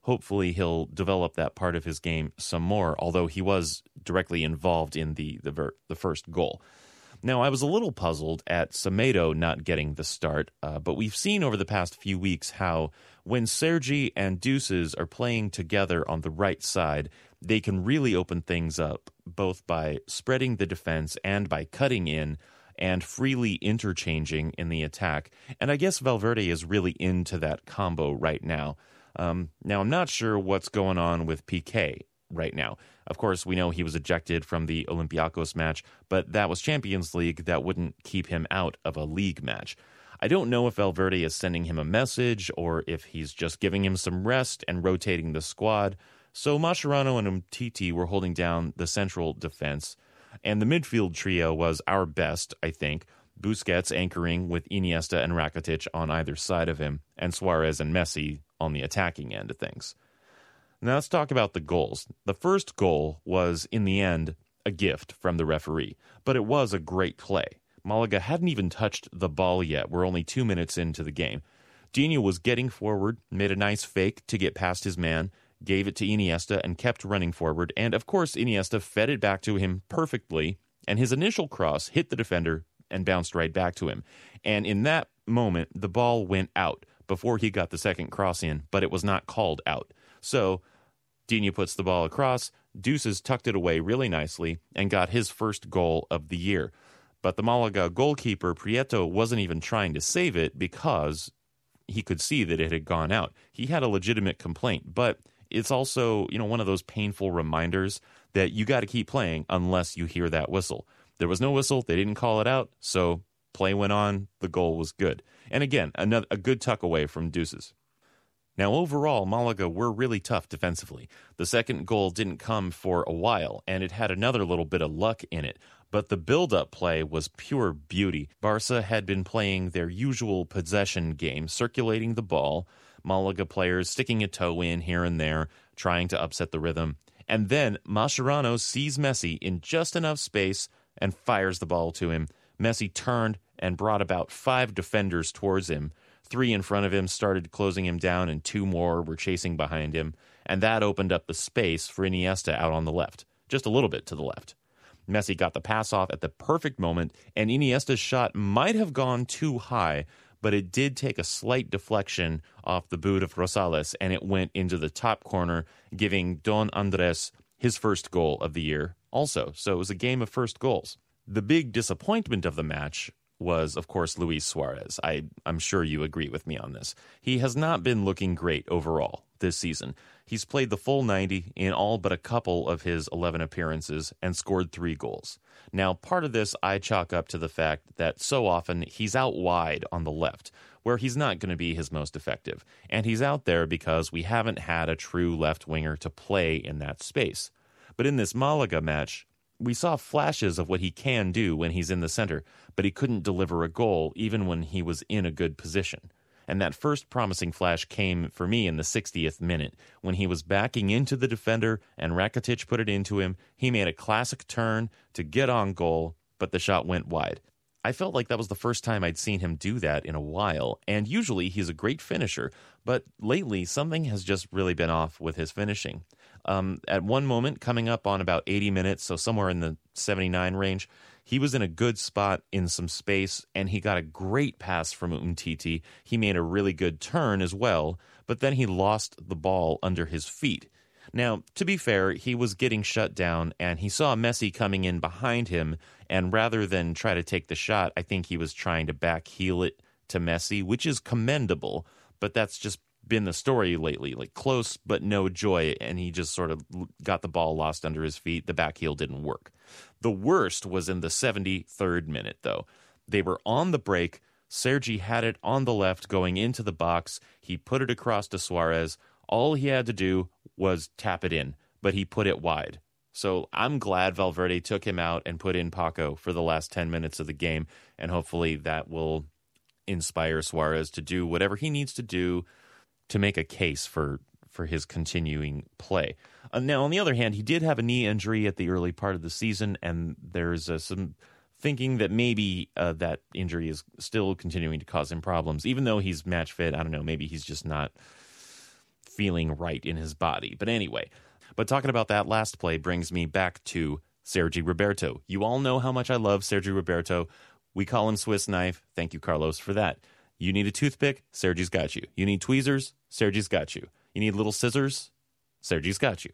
Speaker 1: hopefully he'll develop that part of his game some more, although he was directly involved in the the, ver- the first goal. Now, I was a little puzzled at Semedo not getting the start, uh, but we've seen over the past few weeks how when Sergi and Deuces are playing together on the right side, they can really open things up, both by spreading the defense and by cutting in and freely interchanging in the attack. And I guess Valverde is really into that combo right now. Um, now, I'm not sure what's going on with Piqué right now. Of course, we know he was ejected from the Olympiacos match, but that was Champions League. That wouldn't keep him out of a league match. I don't know if Valverde is sending him a message or if he's just giving him some rest and rotating the squad. So Mascherano and Umtiti were holding down the central defense, and the midfield trio was our best, I think. Busquets anchoring with Iniesta and Rakitic on either side of him, and Suarez and Messi on the attacking end of things. Now let's talk about the goals. The first goal was, in the end, a gift from the referee, but it was a great play. Malaga hadn't even touched the ball yet. We're only two minutes into the game. Dino was getting forward, made a nice fake to get past his man, gave it to Iniesta and kept running forward, and of course Iniesta fed it back to him perfectly, and his initial cross hit the defender and bounced right back to him. And in that moment, the ball went out before he got the second cross in, but it was not called out. So Dino puts the ball across, Deuces tucked it away really nicely, and got his first goal of the year. But the Malaga goalkeeper, Prieto, wasn't even trying to save it because he could see that it had gone out. He had a legitimate complaint, but it's also, you know, one of those painful reminders that you got to keep playing unless you hear that whistle. There was no whistle. They didn't call it out. So play went on. The goal was good. And again, another a good tuck away from Deuces. Now, overall, Malaga were really tough defensively. The second goal didn't come for a while, and it had another little bit of luck in it. But the build-up play was pure beauty. Barca had been playing their usual possession game, circulating the ball, Malaga players sticking a toe in here and there, trying to upset the rhythm. And then Mascherano sees Messi in just enough space and fires the ball to him. Messi turned and brought about five defenders towards him. Three in front of him started closing him down, and two more were chasing behind him. And that opened up the space for Iniesta out on the left, just a little bit to the left. Messi got the pass off at the perfect moment, and Iniesta's shot might have gone too high, but it did take a slight deflection off the boot of Rosales, and it went into the top corner, giving Don Andres his first goal of the year also. So it was a game of first goals. The big disappointment of the match was, of course, Luis Suarez. I, I'm sure you agree with me on this. He has not been looking great overall this season. He's played the full ninety in all but a couple of his eleven appearances and scored three goals. Now, part of this I chalk up to the fact that so often he's out wide on the left, where he's not going to be his most effective. And he's out there because we haven't had a true left winger to play in that space. But in this Malaga match, we saw flashes of what he can do when he's in the center, but he couldn't deliver a goal even when he was in a good position. And that first promising flash came for me in the sixtieth minute, when he was backing into the defender and Rakitic put it into him. He made a classic turn to get on goal, but the shot went wide. I felt like that was the first time I'd seen him do that in a while, and usually he's a great finisher, but lately something has just really been off with his finishing. Um, at one moment, coming up on about eighty minutes, so somewhere in the seventy-nine range, he was in a good spot in some space, and he got a great pass from Umtiti. He made a really good turn as well, but then he lost the ball under his feet. Now, to be fair, he was getting shut down, and he saw Messi coming in behind him, and rather than try to take the shot, I think he was trying to back heel it to Messi, which is commendable, but that's just been the story lately, like close but no joy, and he just sort of got the ball lost under his feet. The back heel didn't work. The worst was in the seventy-third minute, though. They were on the break. Sergi had it on the left going into the box. He put it across to Suarez. All he had to do was tap it in, but he put it wide. So I'm glad Valverde took him out and put in Paco for the last ten minutes of the game, and hopefully that will inspire Suarez to do whatever he needs to do to make a case for, for his continuing play. Uh, now, on the other hand, he did have a knee injury at the early part of the season, and there's uh, some thinking that maybe uh, that injury is still continuing to cause him problems. Even though he's match fit, I don't know, maybe he's just not feeling right in his body. But anyway, but talking about that last play brings me back to Sergi Roberto. You all know how much I love Sergi Roberto. We call him Swiss Knife. Thank you, Carlos, for that. You need a toothpick? Sergi's got you. You need tweezers? Sergi's got you. You need little scissors? Sergi's got you.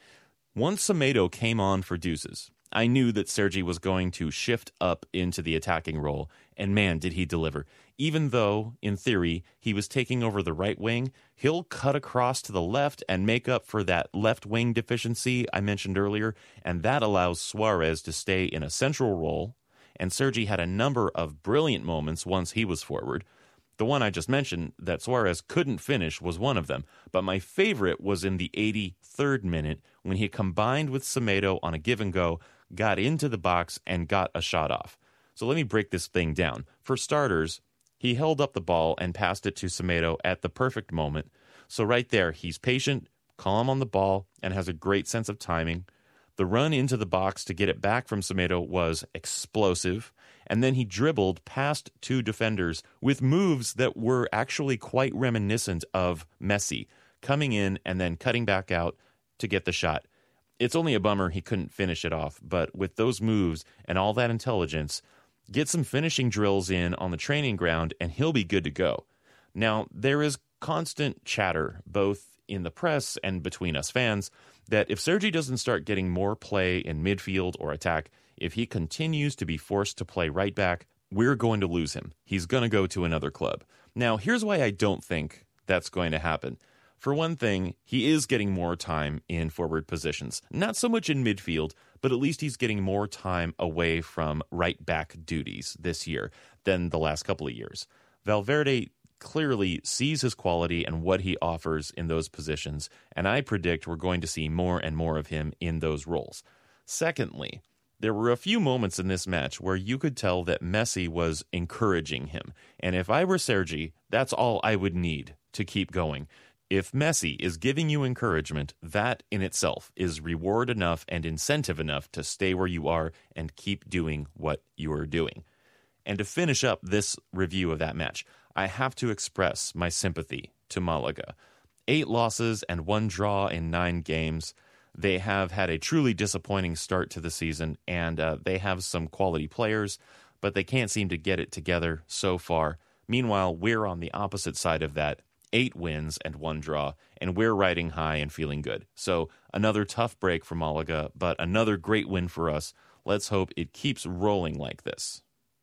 Speaker 1: Once Semedo came on for deuces, I knew that Sergi was going to shift up into the attacking role, and man, did he deliver. Even though, in theory, he was taking over the right wing, he'll cut across to the left and make up for that left wing deficiency I mentioned earlier, and that allows Suarez to stay in a central role, and Sergi had a number of brilliant moments once he was forward. The one I just mentioned that Suarez couldn't finish was one of them, but my favorite was in the eighty-third minute when he combined with Semedo on a give and go, got into the box, and got a shot off. So let me break this thing down. For starters, he held up the ball and passed it to Semedo at the perfect moment. So right there, he's patient, calm on the ball, and has a great sense of timing. The run into the box to get it back from Semedo was explosive, and then he dribbled past two defenders with moves that were actually quite reminiscent of Messi, coming in and then cutting back out to get the shot. It's only a bummer he couldn't finish it off, but with those moves and all that intelligence, get some finishing drills in on the training ground and he'll be good to go. Now, there is constant chatter, both in the press and between us fans, that if Sergi doesn't start getting more play in midfield or attack, if he continues to be forced to play right back, we're going to lose him. He's going to go to another club. Now, here's why I don't think that's going to happen. For one thing, he is getting more time in forward positions. Not so much in midfield, but at least he's getting more time away from right back duties this year than the last couple of years. Valverde clearly sees his quality and what he offers in those positions, and I predict we're going to see more and more of him in those roles. Secondly, there were a few moments in this match where you could tell that Messi was encouraging him, and if I were Sergi, that's all I would need to keep going. If Messi is giving you encouragement, that in itself is reward enough and incentive enough to stay where you are and keep doing what you are doing. And to finish up this review of that match, I have to express my sympathy to Malaga. Eight losses and one draw in nine games. They have had a truly disappointing start to the season, and uh, they have some quality players, but they can't seem to get it together so far. Meanwhile, we're on the opposite side of that. Eight wins and one draw, and we're riding high and feeling good. So another tough break for Malaga, but another great win for us. Let's hope it keeps rolling like this.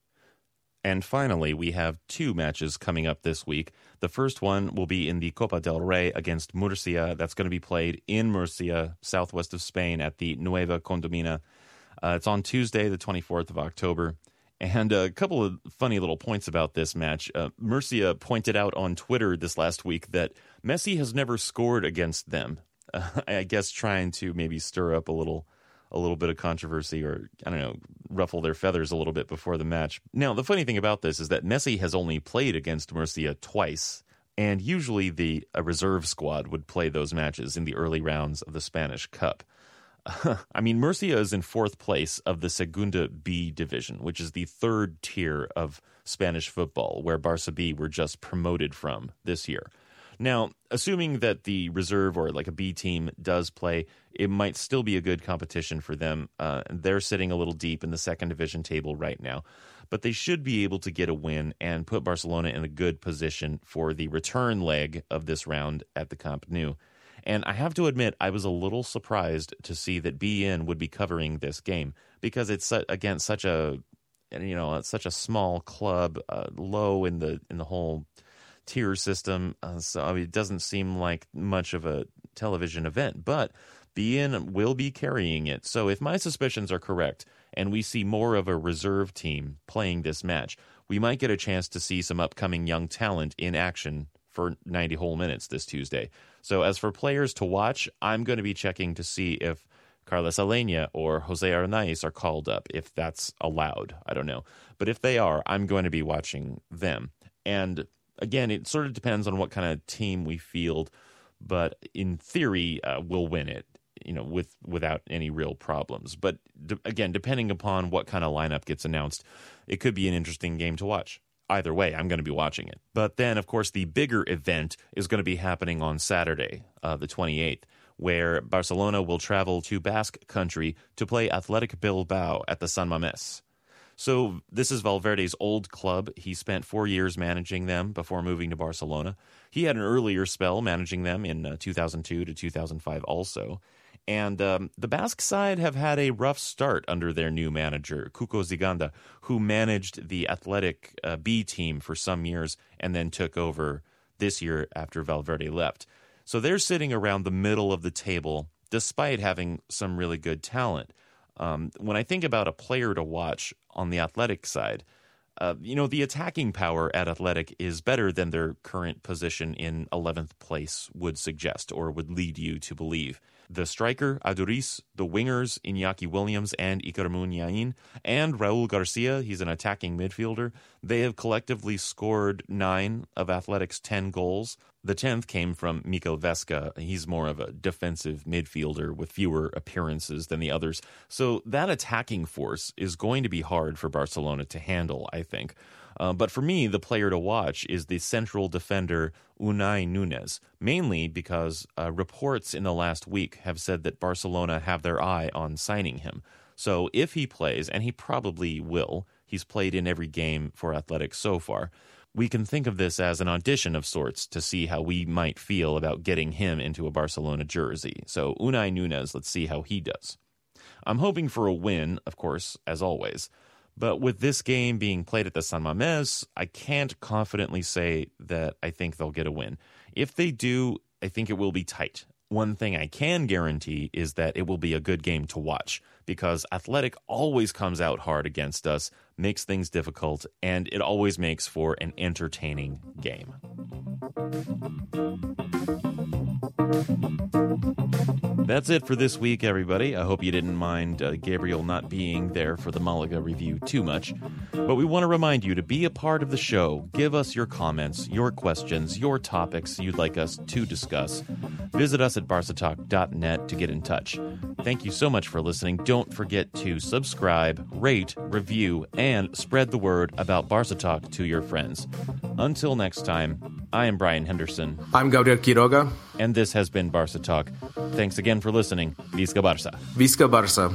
Speaker 1: And finally, we have two matches coming up this week. The first one will be in the Copa del Rey against Murcia. That's going to be played in Murcia, southwest of Spain, at the Nueva Condomina. Uh, it's on Tuesday, the twenty-fourth of October. And a couple of funny little points about this match. Uh, Murcia pointed out on Twitter this last week that Messi has never scored against them. Uh, I guess trying to maybe stir up a little a little bit of controversy or, I don't know, ruffle their feathers a little bit before the match. Now, the funny thing about this is that Messi has only played against Murcia twice, and usually the a reserve squad would play those matches in the early rounds of the Spanish Cup. I mean, Murcia is in fourth place of the Segunda B division, which is the third tier of Spanish football, where Barça B were just promoted from this year. Now, assuming that the reserve or like a B team does play, it might still be a good competition for them. Uh, they're sitting a little deep in the second division table right now, but they should be able to get a win and put Barcelona in a good position for the return leg of this round at the Camp Nou. And I have to admit, I was a little surprised to see that B N would be covering this game because it's, again, such a, you know, such a small club, uh, low in the in the whole tier system. Uh, so I mean, it doesn't seem like much of a television event, but B N will be carrying it. So if my suspicions are correct and we see more of a reserve team playing this match, we might get a chance to see some upcoming young talent in action for ninety whole minutes this Tuesday. So as for players to watch, I'm going to be checking to see if Carlos Aleña or Jose Arnaiz are called up, if that's allowed. I don't know. But if they are, I'm going to be watching them. And again, it sort of depends on what kind of team we field, but in theory, uh, we'll win it, you know, with without any real problems. But d- again, depending upon what kind of lineup gets announced, it could be an interesting game to watch. either way, I'm going to be watching it. But then, of course, the bigger event is going to be happening on Saturday, uh, the twenty-eighth, where Barcelona will travel to Basque Country to play Athletic Bilbao at the San Mamés. So this is Valverde's old club. He spent four years managing them before moving to Barcelona. He had an earlier spell managing them in uh, two thousand two to two thousand five also. And um, the Basque side have had a rough start under their new manager, Cuco Ziganda, who managed the Athletic uh, B team for some years and then took over this year after Valverde left. So they're sitting around the middle of the table despite having some really good talent. Um, when I think about a player to watch on the Athletic side, uh, you know, the attacking power at Athletic is better than their current position in eleventh place would suggest or would lead you to believe. The striker, Aduriz, the wingers, Iñaki Williams and Iker Muniain, and Raul Garcia, he's an attacking midfielder, they have collectively scored nine of Athletic's ten goals. The tenth came from Mikel Vesca. He's more of a defensive midfielder with fewer appearances than the others. So that attacking force is going to be hard for Barcelona to handle, I think. Uh, but for me, the player to watch is the central defender Unai Núñez, mainly because uh, reports in the last week have said that Barcelona have their eye on signing him. So if he plays, and he probably will, he's played in every game for Athletic so far, we can think of this as an audition of sorts to see how we might feel about getting him into a Barcelona jersey. So Unai Núñez, let's see how he does. I'm hoping for a win, of course, as always. But with this game being played at the San Mamés, I can't confidently say that I think they'll get a win. If they do, I think it will be tight. One thing I can guarantee is that it will be a good game to watch, because Athletic always comes out hard against us, makes things difficult, and it always makes for an entertaining game. That's it for this week, everybody. I hope you didn't mind uh, Gabriel not being there for the Malaga review too much. But we want to remind you to be a part of the show. Give us your comments, your questions, your topics you'd like us to discuss. Visit us at barca talk dot net to get in touch. Thank you so much for listening. Don't forget to subscribe, rate, review, and spread the word about Barca Talk to your friends. Until next time, I am Brian Henderson.
Speaker 2: I'm Gabriel Quiroga.
Speaker 1: And this has been Barca Talk. Thanks again for listening. Visca Barça.
Speaker 2: Visca Barça.